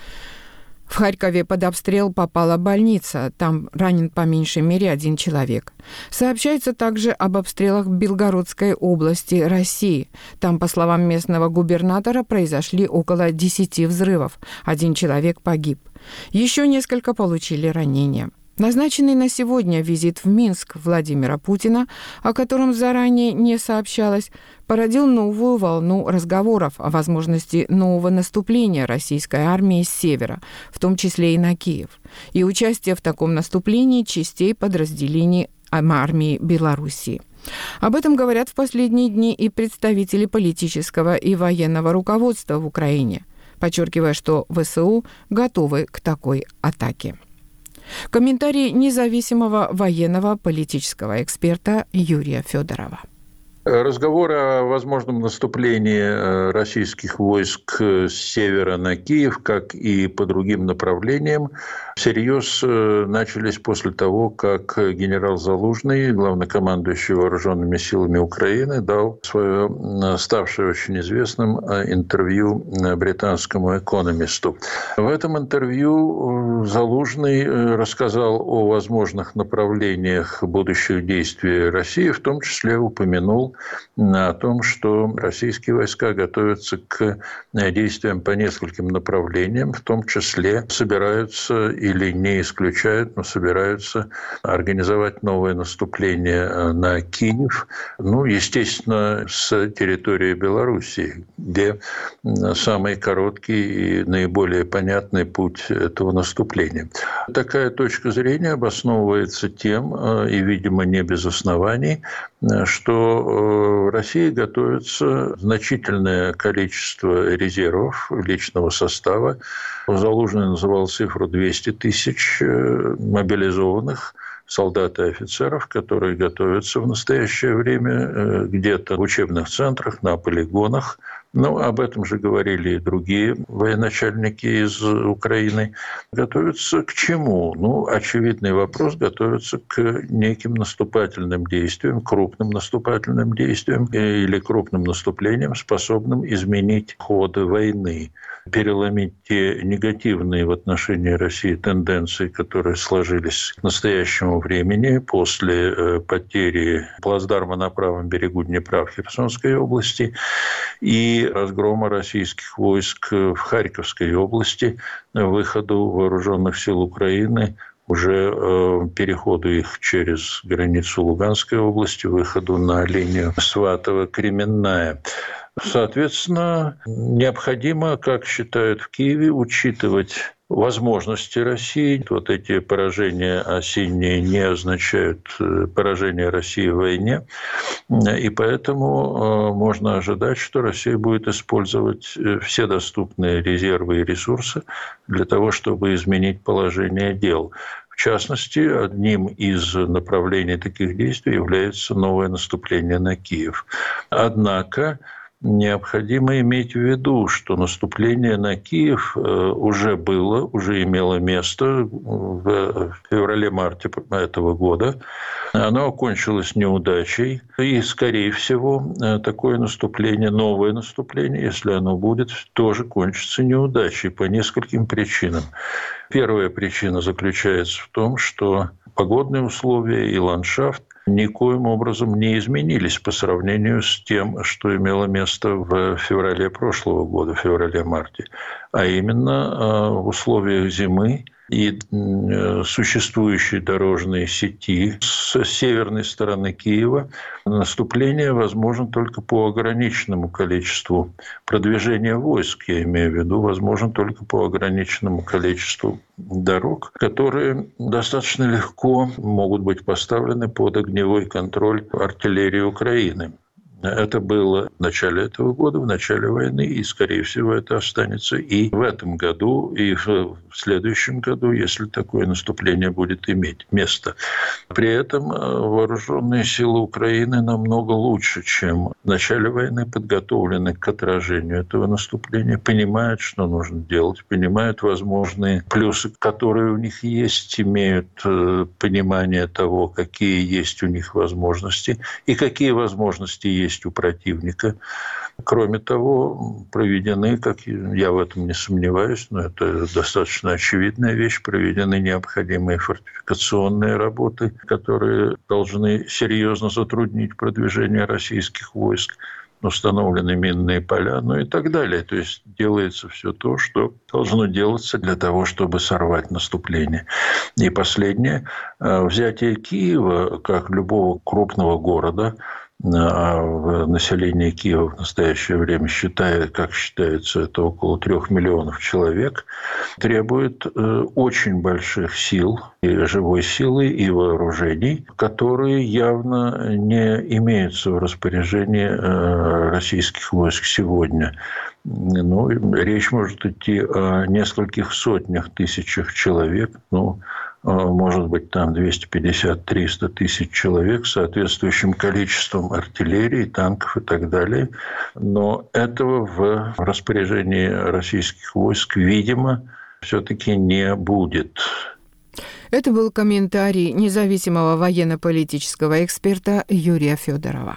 В Харькове под обстрел попала больница. Там ранен по меньшей мере 1 человек. Сообщается также об обстрелах в Белгородской области России. Там, по словам местного губернатора, произошли около 10 взрывов. 1 человек погиб. Еще несколько получили ранения. Назначенный на сегодня визит в Минск Владимира Путина, о котором заранее не сообщалось, породил новую волну разговоров о возможности нового наступления российской армии с севера, в том числе и на Киев, и участие в таком наступлении частей подразделений армии Белоруссии. Об этом говорят в последние дни и представители политического и военного руководства в Украине, подчеркивая, что ВСУ готовы к такой атаке. Комментарий независимого военного политического эксперта Юрия Федорова. Разговоры о возможном наступлении российских войск с севера на Киев, как и по другим направлениям, всерьез начались после того, как генерал Залужный, главнокомандующий вооруженными силами Украины, дал свое ставшее очень известным интервью британскому экономисту. В этом интервью Залужный рассказал о возможных направлениях будущих действий России, в том числе упомянул о том, что российские войска готовятся к действиям по нескольким направлениям, в том числе собираются или не исключают, но собираются организовать новое наступление на Киев, естественно, с территории Белоруссии, где самый короткий и наиболее понятный путь этого наступления. Такая точка зрения обосновывается тем, и, видимо, не без оснований, что в России готовится значительное количество резервов личного состава. Залужный называл цифру 200 тысяч мобилизованных солдат и офицеров, которые готовятся в настоящее время где-то в учебных центрах, на полигонах. Об этом же говорили и другие военачальники из Украины. Готовятся к чему? Очевидный вопрос, готовятся к неким наступательным действиям, крупным наступательным действиям или крупным наступлениям, способным изменить ход войны, переломить те негативные в отношении России тенденции, которые сложились к настоящему времени после потери плацдарма на правом берегу Днепра в Херсонской области и разгрома российских войск в Харьковской области, выходу вооруженных сил Украины, уже переходу их через границу Луганской области, выходу на линию Сватово-Кременная. Соответственно, необходимо, как считают в Киеве, учитывать возможности России. Вот эти поражения осенние не означают поражение России в войне. И поэтому можно ожидать, что Россия будет использовать все доступные резервы и ресурсы для того, чтобы изменить положение дел. В частности, одним из направлений таких действий является новое наступление на Киев. Однако необходимо иметь в виду, что наступление на Киев уже имело место в феврале-марте этого года. Оно окончилось неудачей. И, скорее всего, такое наступление, новое наступление, если оно будет, тоже кончится неудачей по нескольким причинам. Первая причина заключается в том, что погодные условия и ландшафт никоим образом не изменились по сравнению с тем, что имело место в феврале прошлого года, феврале-марте. А именно в условиях зимы и существующей дорожной сети с северной стороны Киева наступление возможно только по ограниченному количеству продвижения войск, я имею в виду, возможно только по ограниченному количеству дорог, которые достаточно легко могут быть поставлены под огневой контроль артиллерии Украины. Это было в начале этого года, в начале войны, и, скорее всего, это останется и в этом году, и в следующем году, если такое наступление будет иметь место. При этом вооруженные силы Украины намного лучше, чем в начале войны, подготовлены к отражению этого наступления, понимают, что нужно делать, понимают возможные плюсы, которые у них есть, имеют понимание того, какие есть у них возможности и какие возможности есть у противника. Кроме того, проведены, как я в этом не сомневаюсь, но это достаточно очевидная вещь, проведены необходимые фортификационные работы, которые должны серьезно затруднить продвижение российских войск, установлены минные поля, и так далее. То есть делается все то, что должно делаться для того, чтобы сорвать наступление. И последнее. Взятие Киева, как любого крупного города, а население Киева в настоящее время считается, это около 3 миллионов человек, требует очень больших сил, и живой силы, и вооружений, которые явно не имеются в распоряжении российских войск сегодня. Речь может идти о нескольких сотнях тысячах человек, может быть, там 250-300 тысяч человек с соответствующим количеством артиллерии, танков и так далее. Но этого в распоряжении российских войск, видимо, все-таки не будет. Это был комментарий независимого военно-политического эксперта Юрия Федорова.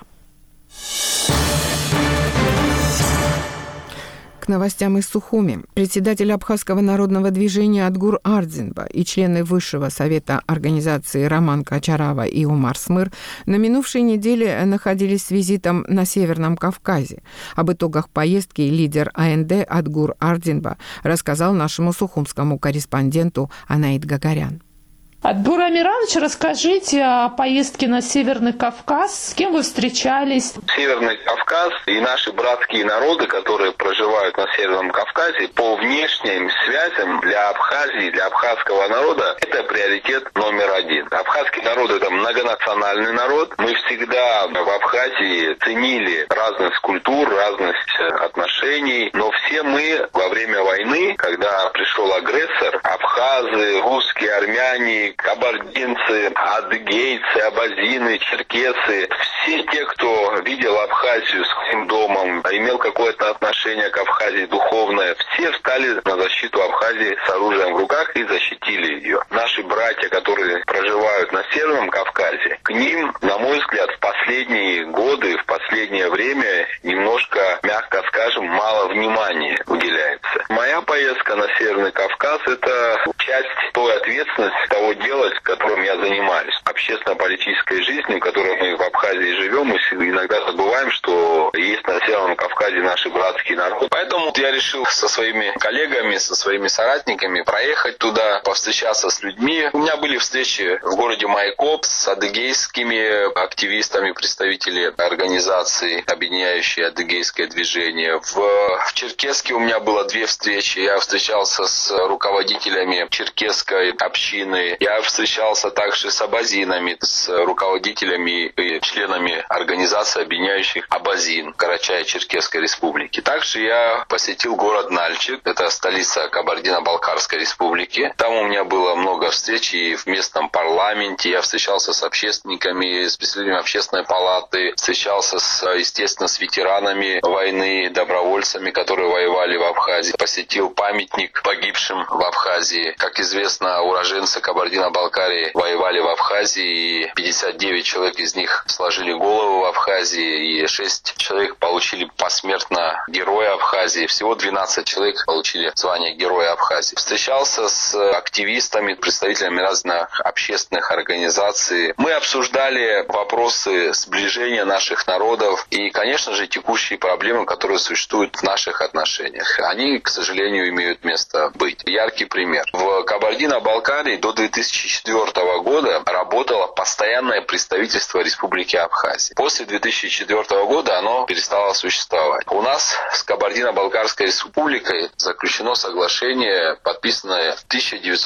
К новостям из Сухуми. Председатель Абхазского народного движения Адгур Ардзинба и члены Высшего совета организации Роман Качарава и Умар Смыр на минувшей неделе находились с визитом на Северном Кавказе. Об итогах поездки лидер АНД Адгур Ардзинба рассказал нашему сухумскому корреспонденту Анаид Гагарян. Адгур Амирович, расскажите о поездке на Северный Кавказ. С кем вы встречались? Северный Кавказ и наши братские народы, которые проживают на Северном Кавказе, по внешним связям для Абхазии, для абхазского народа, это приоритет номер один. Абхазский народ – это многонациональный народ. Мы всегда в Абхазии ценили разность культур, разность отношений. Но все мы во время войны, когда пришел агрессор, абхазы, русские, армяне, кабардинцы, адыгейцы, абазины, черкесы, все те, кто видел Абхазию своим домом, имел какое-то отношение к Абхазии духовное, все встали на защиту Абхазии с оружием в руках и защитили ее. Наши братья, которые проживают на Северном Кавказе, к ним, на мой взгляд, в последние годы, в последнее время немножко, мягко скажем, мало внимания уделяется. Моя поездка на Северный Кавказ – это часть той ответственности, того дела, которым я занимаюсь. Общественно-политической жизнью, в которой мы в Абхазии живем, мы иногда забываем, что есть на Северном Кавказе наши братские народы. Поэтому я решил со своими коллегами, со своими соратниками проехать туда, повстречаться с людьми. У меня были встречи в городе Майкоп с адыгейскими активистами, представители организации, объединяющей адыгейское движение. В Черкесске у меня было 2 встречи. Я встречался с руководителями черкесской общины. Я встречался также с абазинами, с руководителями и членами организации, объединяющих абазин, Карачаево-Черкесской республики. Также я посетил город Нальчик, это столица Кабардино-Балкарской республики. Там у меня было много встреч и в местном парламенте. Я встречался с общественниками, с представителями общественной палаты, встречался, естественно, с ветеранами войны, добровольцами, которые воевали в Абхазии. Посетил памятник погибшим в Абхазии. Как известно, уроженцы Кабардино-Балкарии воевали в Абхазии, и 59 человек из них сложили голову в Абхазии, и 6 человек получили посмертно Героя Абхазии. Всего 12 человек получили звание Героя Абхазии. Встречался с активистами, представителями разных общественных организаций. Мы обсуждали вопросы сближения наших народов и, конечно же, текущие проблемы, которые существуют в наших отношениях. Они, к сожалению, имеют место быть. Яркий пример. В Кабардино-Балкарии до 2004 года работало постоянное представительство Республики Абхазия. После 2004 года оно перестало существовать. У нас с Кабардино-Балкарской республикой заключено соглашение, подписанное в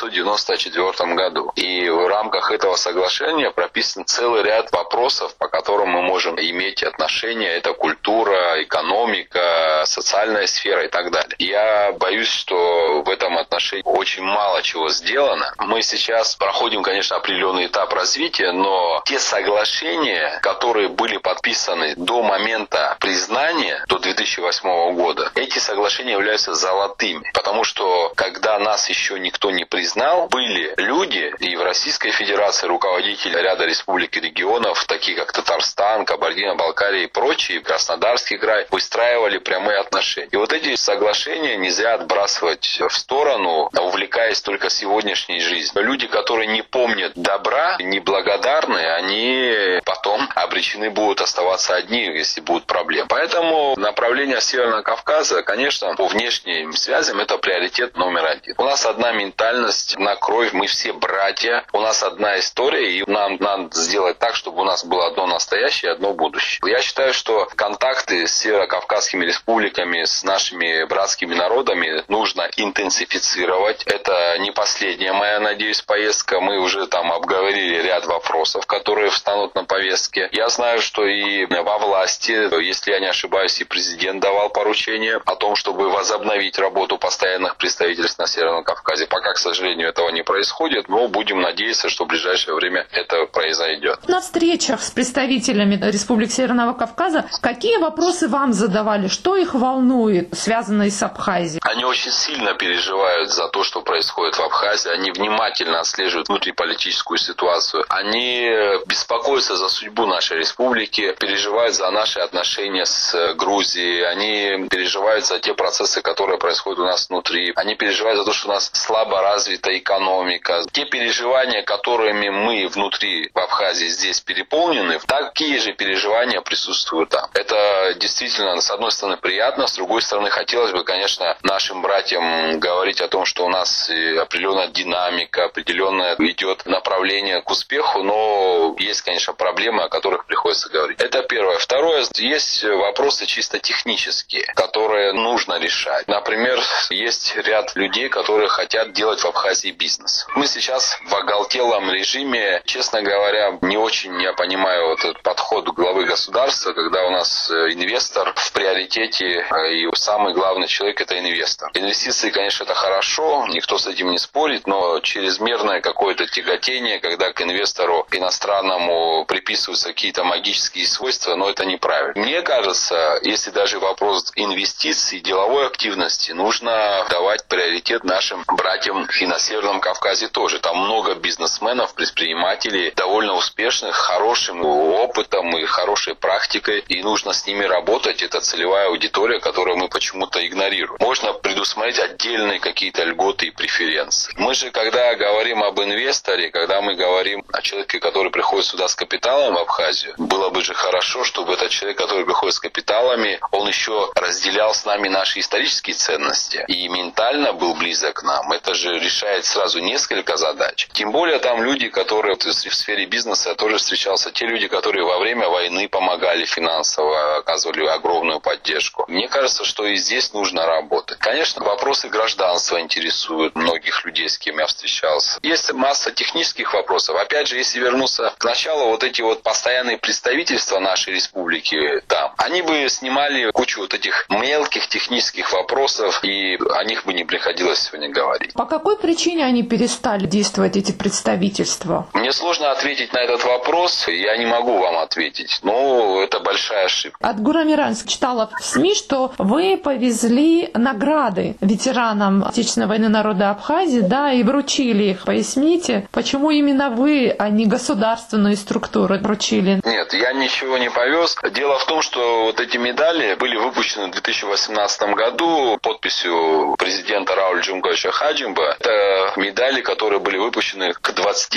1994 году. И в рамках этого соглашения прописан целый ряд вопросов, по которым мы можем иметь отношения. Это культура, экономика, социальная сфера и так далее. Я боюсь, что в этом отношении очень мало чего сделано. Мы сейчас проходим, конечно, определенный этап развития, но те соглашения, которые были подписаны до момента признания, до 2008 года, эти соглашения являются золотыми. Потому что, когда нас еще никто не признал, были люди и в Российской Федерации, руководители ряда республик и регионов, такие как Татарстан, Кабардино-Балкария и прочие, Краснодарский край, выстраивали прямые отношения. И вот эти соглашения нельзя отбрасывать в сторону, увлекаясь только сегодняшней жизнью. Люди, которые не помнят добра, неблагодарны, они потом обречены будут оставаться одни, если будут проблемы. Поэтому направление Северного Кавказа, конечно, по внешним связям это приоритет номер один. У нас одна ментальность, одна кровь, мы все братья, у нас одна история, и нам надо сделать так, чтобы у нас было одно настоящее и одно будущее. Я считаю, что контакты с северокавказскими республиками, с нашими братскими народами нужно интенсифицировать. Это не последняя моя, надеюсь, поездка. Мы уже там обговорили ряд вопросов, которые встанут на повестке. Я знаю, что и во власти, если я не ошибаюсь, и президент давал поручение о том, чтобы возобновить работу постоянных представительств на Северном Кавказе. Пока, к сожалению, этого не происходит, но будем надеяться, что в ближайшее время это произойдет. На встречах с представителями Республик Северного Кавказа какие вопросы вам задавали? Что их волнует, связанные с Абхазией? Они очень сильно переживают за то, что происходит в Абхазии. Они внимательно отслеживают внутриполитическую ситуацию. Они беспокоятся за судьбу нашей республики, переживают за наши отношения с Грузией. Они переживают за те процессы, которые происходят у нас внутри. Они переживают за то, что у нас слабо развита экономика. Те переживания, которыми мы внутри в Абхазии здесь переполнены, такие же переживания присутствуют там. Это действительно, с одной стороны, приятно, с другой стороны, хотелось бы, конечно, нашим братьям говорить о том, что у нас определенная динамика, определенное идет направление к успеху, но есть, конечно, проблемы, о которых приходится говорить. Это первое. Второе, есть вопросы чисто технические, которые нужно решать. Например, есть ряд людей, которые хотят делать в Абхазии бизнес. Мы сейчас в оголтелом режиме, честно говоря, не очень я понимаю вот этот подход главы государства, когда у нас инвестор в приоритете, и самый главный человек – это инвестор. Инвестиции, конечно, это хорошо, никто с этим не спорит, но чрезмерное какое-то тяготение, когда к инвестору иностранному приписываются какие-то магические свойства, но это неправильно. Мне кажется, если даже вопрос инвестиций, деловой активности, нужно давать приоритет нашим братьям и на Северном Кавказе тоже. Там много бизнесменов, предпринимателей, довольно успешных, хорошим опытом и хорошей практикой, и нужно с ними работать. Это целевая аудитория, которую мы почему-то игнорируем. Можно предусмотреть отдельные какие-то льготы и преференции. Мы же, когда говорим об инвесторе, когда мы говорим о человеке, который приходит сюда с капиталом в Абхазию, было бы же хорошо, чтобы этот человек, который приходит с капиталами, Он еще разделял с нами наши исторические ценности и ментально был близок к нам. Это же решает сразу несколько задач. Тем более там люди, которые в сфере бизнеса, я тоже встречался, те люди, которые во время войны помогали финансово, оказывали огромную поддержку. Мне кажется, что и здесь нужно работать. Конечно, вопросы гражданства интересуют многих людей, с кем я встречался. Есть масса технических вопросов. Опять же, если вернуться к началу, вот эти вот постоянные представительства нашей республики там, они бы снимали кучу вот этих мелких технических вопросов, и о них бы не приходилось сегодня говорить. По какой причине они перестали действовать, эти представительства? Мне сложно ответить на этот вопрос, я не могу вам ответить, но это большая ошибка. Атгур Амиран читала в СМИ, что вы повезли награды ветеранам Отечественной войны народа Абхазии, да, и вручили их. Поясните, почему именно вы, а не государственные структуры вручили? Нет, я ничего не повез. Дело в том, что вот эти медали были выпущены в 2018 году подписью президента Рауля Джумковича Хаджимба. Это медали, которые были выпущены к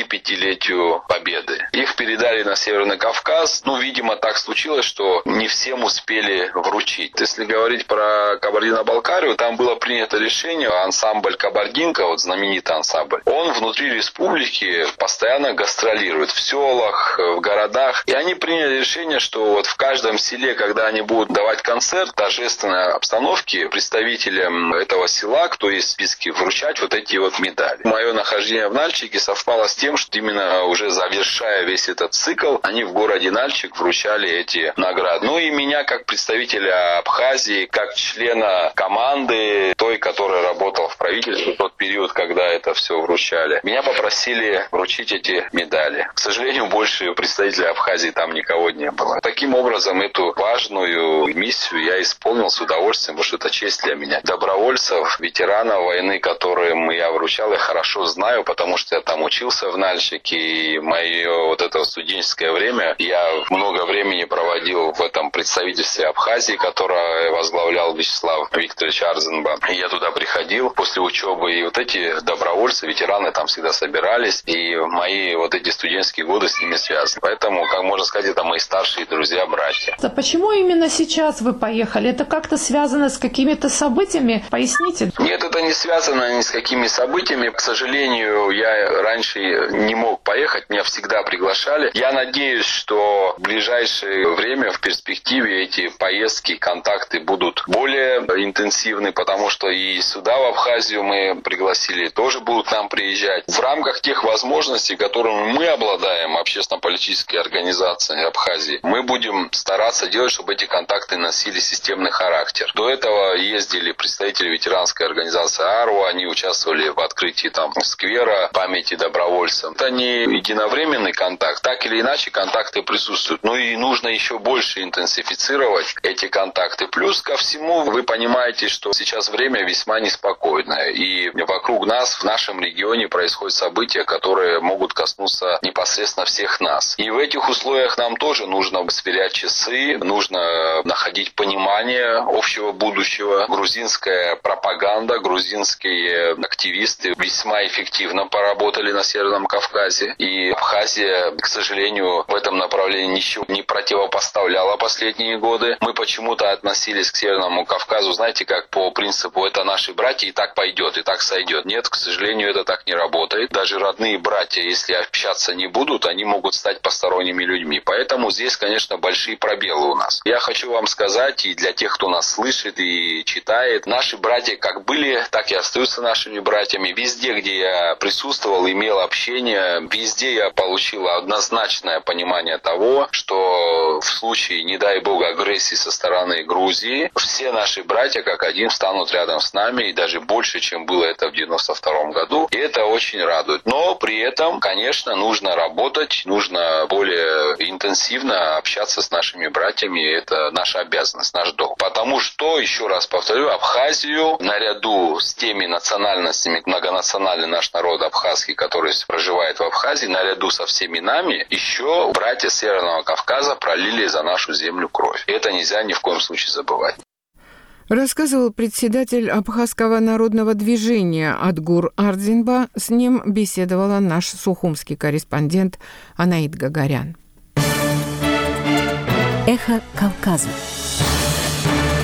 25-летию Победы. Их передали на Северный Кавказ. Видимо, так случилось, что не всем успели вручить. Если говорить про Кабардино-Балкарию, там было принято решение, ансамбль Кабардинка, вот знаменитый ансамбль, он внутри республики постоянно гастролирует в селах, в городах. И они приняли решение, что вот в каждом селе, когда они будут давать концерт в торжественной обстановке, представителям этого села, кто есть в списке, вручать вот эти вот медали. Мое нахождение в Нальчике совпало с тем, что именно уже завершая весь этот цикл, они в городе Нальчик вручали эти награды. И меня как представителя Абхазии, как члена команды, той, которая работала в правительстве в тот период, когда это все вручали, меня попросили вручить эти медали. К сожалению, больше представителей Абхазии там никого не было. Таким образом, эту важную миссию я исполнил с удовольствием, потому что это честь для меня. Добровольцев, ветеранов войны, которым я вручал, я хорошо знаю, потому что я там учился в Нальчике, и мое вот это студенческое время, я много времени проводил в этом представительстве Абхазии, которое возглавлял Вячеслав Викторович Арзенба. И я туда приходил после учебы, и вот эти добровольцы, ветераны там всегда собирались, и мои вот эти студенческие годы с ними связаны. Поэтому, как можно сказать, это мои старшие друзья, братья. А почему именно сейчас вы поехали? Это как-то связано с какими-то событиями? Поясните. Нет, это не связано ни с какими событиями. К сожалению, я раньше не мог поехать, меня всегда приглашали. Я надеюсь, что в ближайшее время, в перспективе, эти поездки, контакты будут более интенсивны, потому что и сюда, в Абхазию, мы пригласили, тоже будут к нам приезжать. В рамках тех возможностей, которыми мы обладаем, общественно-политические организации Абхазии, мы будем стараться делать, чтобы эти контакты носили системный характер. До этого ездили представители ветеранской организации АРУ, они участвовали в открытии там сквера памяти добровольцев. Это не единовременный контакт, так или иначе контакты присутствуют. И нужно еще больше интенсифицировать эти контакты. Плюс ко всему, вы понимаете, что сейчас время весьма неспокойное, и вокруг нас, в нашем регионе, происходят события, которые могут коснуться непосредственно всех нас. И в этих условиях нам тоже нужно сверять часы, нужно находить понимание общего будущего. Грузинская пропаганда, грузинские активисты весьма эффективно поработали на Северном Кавказе. И Абхазия, к сожалению, в этом направлении ничего не противопоставляла последние годы. Мы почему-то относились к Северному Кавказу, знаете, как по принципу «это наши братья, и так пойдет, и так сойдет». Нет, к сожалению, это так не работает. Даже родные братья, если общаться не будут, они могут стать посторонними людьми. Поэтому здесь, конечно, большие пробелы у нас. Я хочу вам сказать, и для тех, кто нас слышит и читает, наши братья как были, так и остаются нашими братьями. Везде, где я присутствовал, имел общение, везде я получил однозначное понимание того, что в случае, не дай бог, агрессии со стороны Грузии, все наши братья как один встанут рядом с нами, и даже больше, чем было это в 1992 году. И это очень радует. Но при этом, конечно, нужно работать, нужно более интенсивно общаться с нашими братьями. Это наша обязанность, наш долг. Потому что, еще раз повторю, Абхазию, наряду с теми национальностями, многонациональный наш народ абхазский, который проживает в Абхазии, наряду со всеми нами, еще братья Северного Кавказа пролили за нашу землю кровь. И это нельзя ни в коем случае забывать. Рассказывал председатель Абхазского народного движения Атгур Ардзинба. С ним беседовала наш сухумский корреспондент Анаит Гагарян. Эхо Кавказа.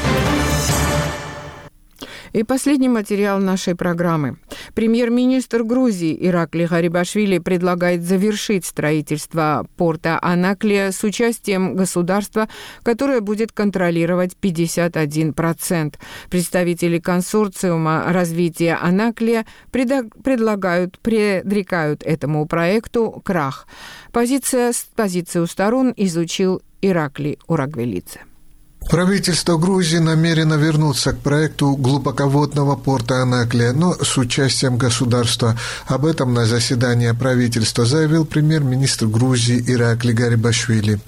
И последний материал нашей программы. Премьер-министр Грузии Иракли Гарибашвили предлагает завершить строительство порта Анаклия с участием государства, которое будет контролировать 51%. Представители консорциума развития Анаклия предрекают этому проекту крах. Позицию сторон изучил Иракли Урагвелидзе. Правительство Грузии намерено вернуться к проекту глубоководного порта Анаклия, но с участием государства. Об этом на заседании правительства заявил премьер-министр Грузии Иракли Гарибашвили.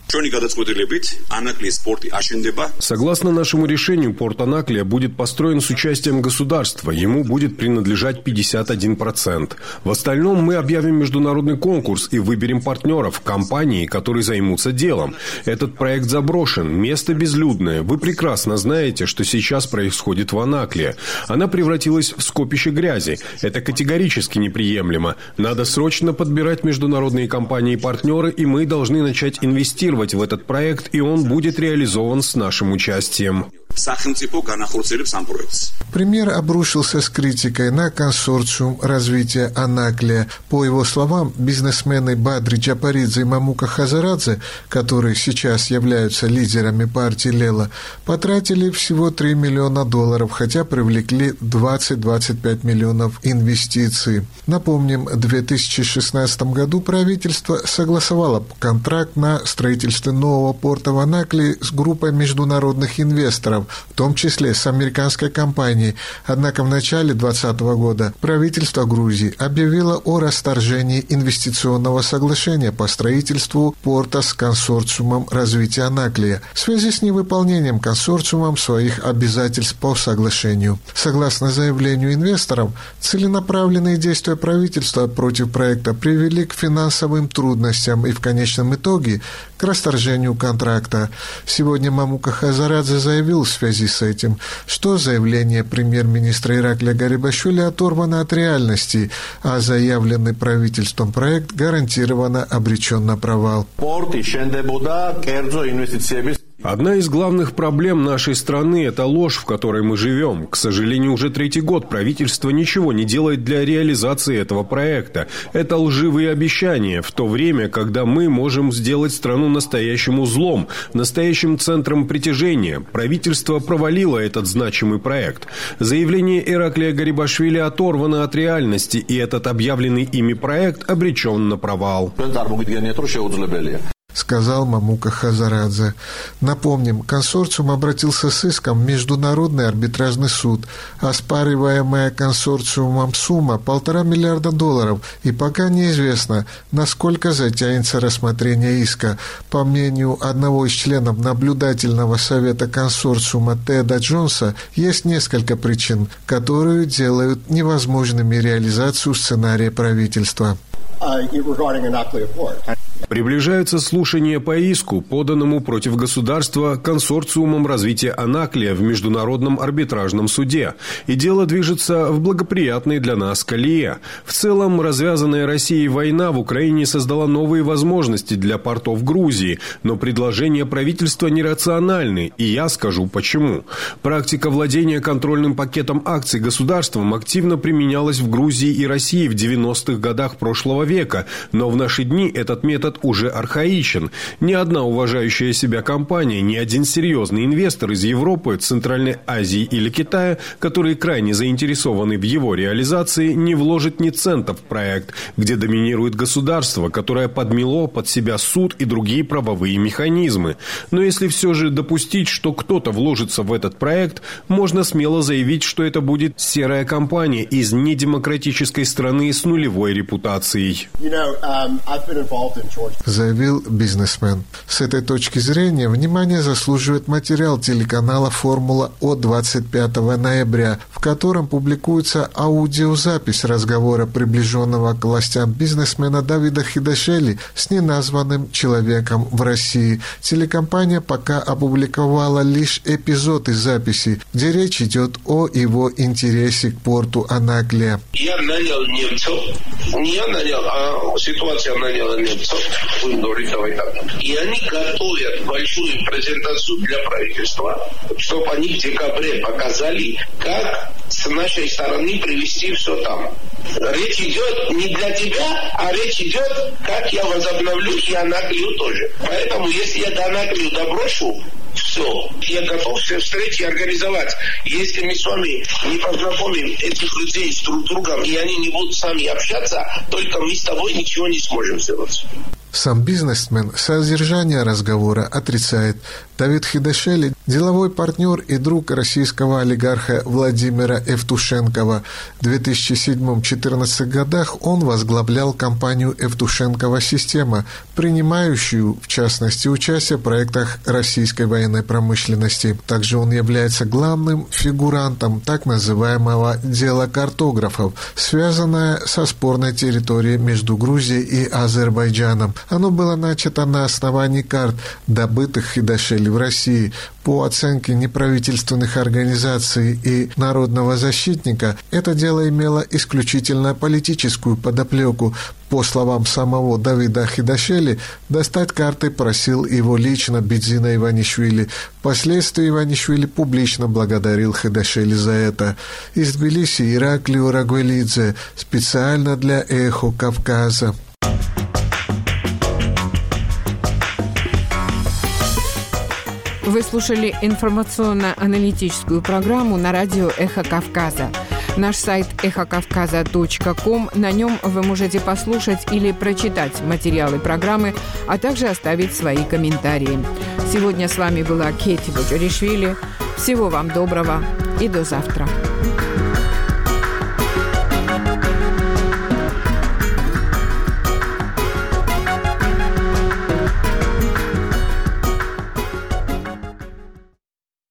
Согласно нашему решению, порт Анаклия будет построен с участием государства. Ему будет принадлежать 51%. В остальном мы объявим международный конкурс и выберем партнеров, компании, которые займутся делом. Этот проект заброшен, место безлюдное. Вы прекрасно знаете, что сейчас происходит в Анаклии. Она превратилась в скопище грязи. Это категорически неприемлемо. Надо срочно подбирать международные компании и партнеры, и мы должны начать инвестировать в этот проект, и он будет реализован с нашим участием. Премьер обрушился с критикой на консорциум развития Анаклия. По его словам, бизнесмены Бадри Джапаридзе и Мамука Хазарадзе, которые сейчас являются лидерами партии Лела, потратили всего $3 миллиона, хотя привлекли 20-25 миллионов инвестиций. Напомним, в 2016 году правительство согласовало контракт на строительство нового порта в Анаклии с группой международных инвесторов, в том числе с американской компанией. Однако в начале 2020 года правительство Грузии объявило о расторжении инвестиционного соглашения по строительству порта с консорциумом развития Анаклия в связи с невыполнением консорциумом своих обязательств по соглашению. Согласно заявлению инвесторов, целенаправленные действия правительства против проекта привели к финансовым трудностям и в конечном итоге к расторжению контракта. Сегодня Мамука Хазарадзе заявил в связи с этим, что заявление премьер-министра Иракли Гарибашвили оторвано от реальности, а заявленный правительством проект гарантированно обречен на провал. Одна из главных проблем нашей страны – это ложь, в которой мы живем. К сожалению, уже 3-й год правительство ничего не делает для реализации этого проекта. Это лживые обещания, в то время, когда мы можем сделать страну настоящим узлом, настоящим центром притяжения. Правительство провалило этот значимый проект. Заявление Ираклия Гарибашвили оторвано от реальности, и этот объявленный ими проект обречен на провал. Сказал Мамука Хазарадзе. Напомним, консорциум обратился с иском в Международный арбитражный суд. Оспариваемая консорциумом сумма $1,5 миллиарда, и пока неизвестно, насколько затянется рассмотрение иска. По мнению одного из членов наблюдательного совета консорциума Теда Джонса, есть несколько причин, которые делают невозможными реализацию сценария правительства. Приближаются слушания по иску, поданному против государства консорциумом развития Анаклия в Международном арбитражном суде. И дело движется в благоприятной для нас колее. В целом, развязанная Россией война в Украине создала новые возможности для портов Грузии, но предложения правительства нерациональны, и я скажу почему. Практика владения контрольным пакетом акций государством активно применялась в Грузии и России в 90-х годах прошлого века, но в наши дни этот метод уже архаичен. Ни одна уважающая себя компания, ни один серьезный инвестор из Европы, Центральной Азии или Китая, которые крайне заинтересованы в его реализации, не вложит ни цента в проект, где доминирует государство, которое подмело под себя суд и другие правовые механизмы. Но если все же допустить, что кто-то вложится в этот проект, можно смело заявить, что это будет серая компания из недемократической страны с нулевой репутацией. Заявил бизнесмен. С этой точки зрения внимание заслуживает материал телеканала «Формула» от 25 ноября, в котором публикуется аудиозапись разговора приближенного к властям бизнесмена Давида Хидашели с неназванным человеком в России. Телекомпания пока опубликовала лишь эпизод из записи, где речь идет о его интересе к порту Анаклия. Я нанял немцев, ситуация наняла немцев. будем говорить, давай так. И они готовят большую презентацию для правительства, чтобы они в декабре показали, как с нашей стороны привести все там. Речь идет не для тебя, а речь идет, как я возобновлюсь, я наклею тоже. Поэтому, если я наклею, доброшу, все, я готов все встречи организовать. Если мы с вами не познакомим этих людей с друг другом, и они не будут с нами общаться, только мы с тобой ничего не сможем сделать. Сам бизнесмен содержание разговора отрицает. Давид Хидашвили – деловой партнер и друг российского олигарха Владимира Евтушенкова. В 2007-2014 годах он возглавлял компанию «Евтушенкова система», принимающую, в частности, участие в проектах российской военной промышленности. Также он является главным фигурантом так называемого «дела картографов», связанное со спорной территорией между Грузией и Азербайджаном. Оно было начато на основании карт, добытых Хидашвили в России. По оценке неправительственных организаций и народного защитника, это дело имело исключительно политическую подоплеку. По словам самого Давида Хидашвили, достать карты просил его лично Бидзина Иванишвили. Впоследствии Иванишвили публично благодарил Хидашвили за это. Из Тбилиси Ираклио Рагуэлидзе, специально для «Эхо Кавказа». Вы слушали информационно-аналитическую программу на радио «Эхо Кавказа». Наш сайт эхокавказа.ком. На нем вы можете послушать или прочитать материалы программы, а также оставить свои комментарии. Сегодня с вами была Кети Боджаришвили. Всего вам доброго и до завтра.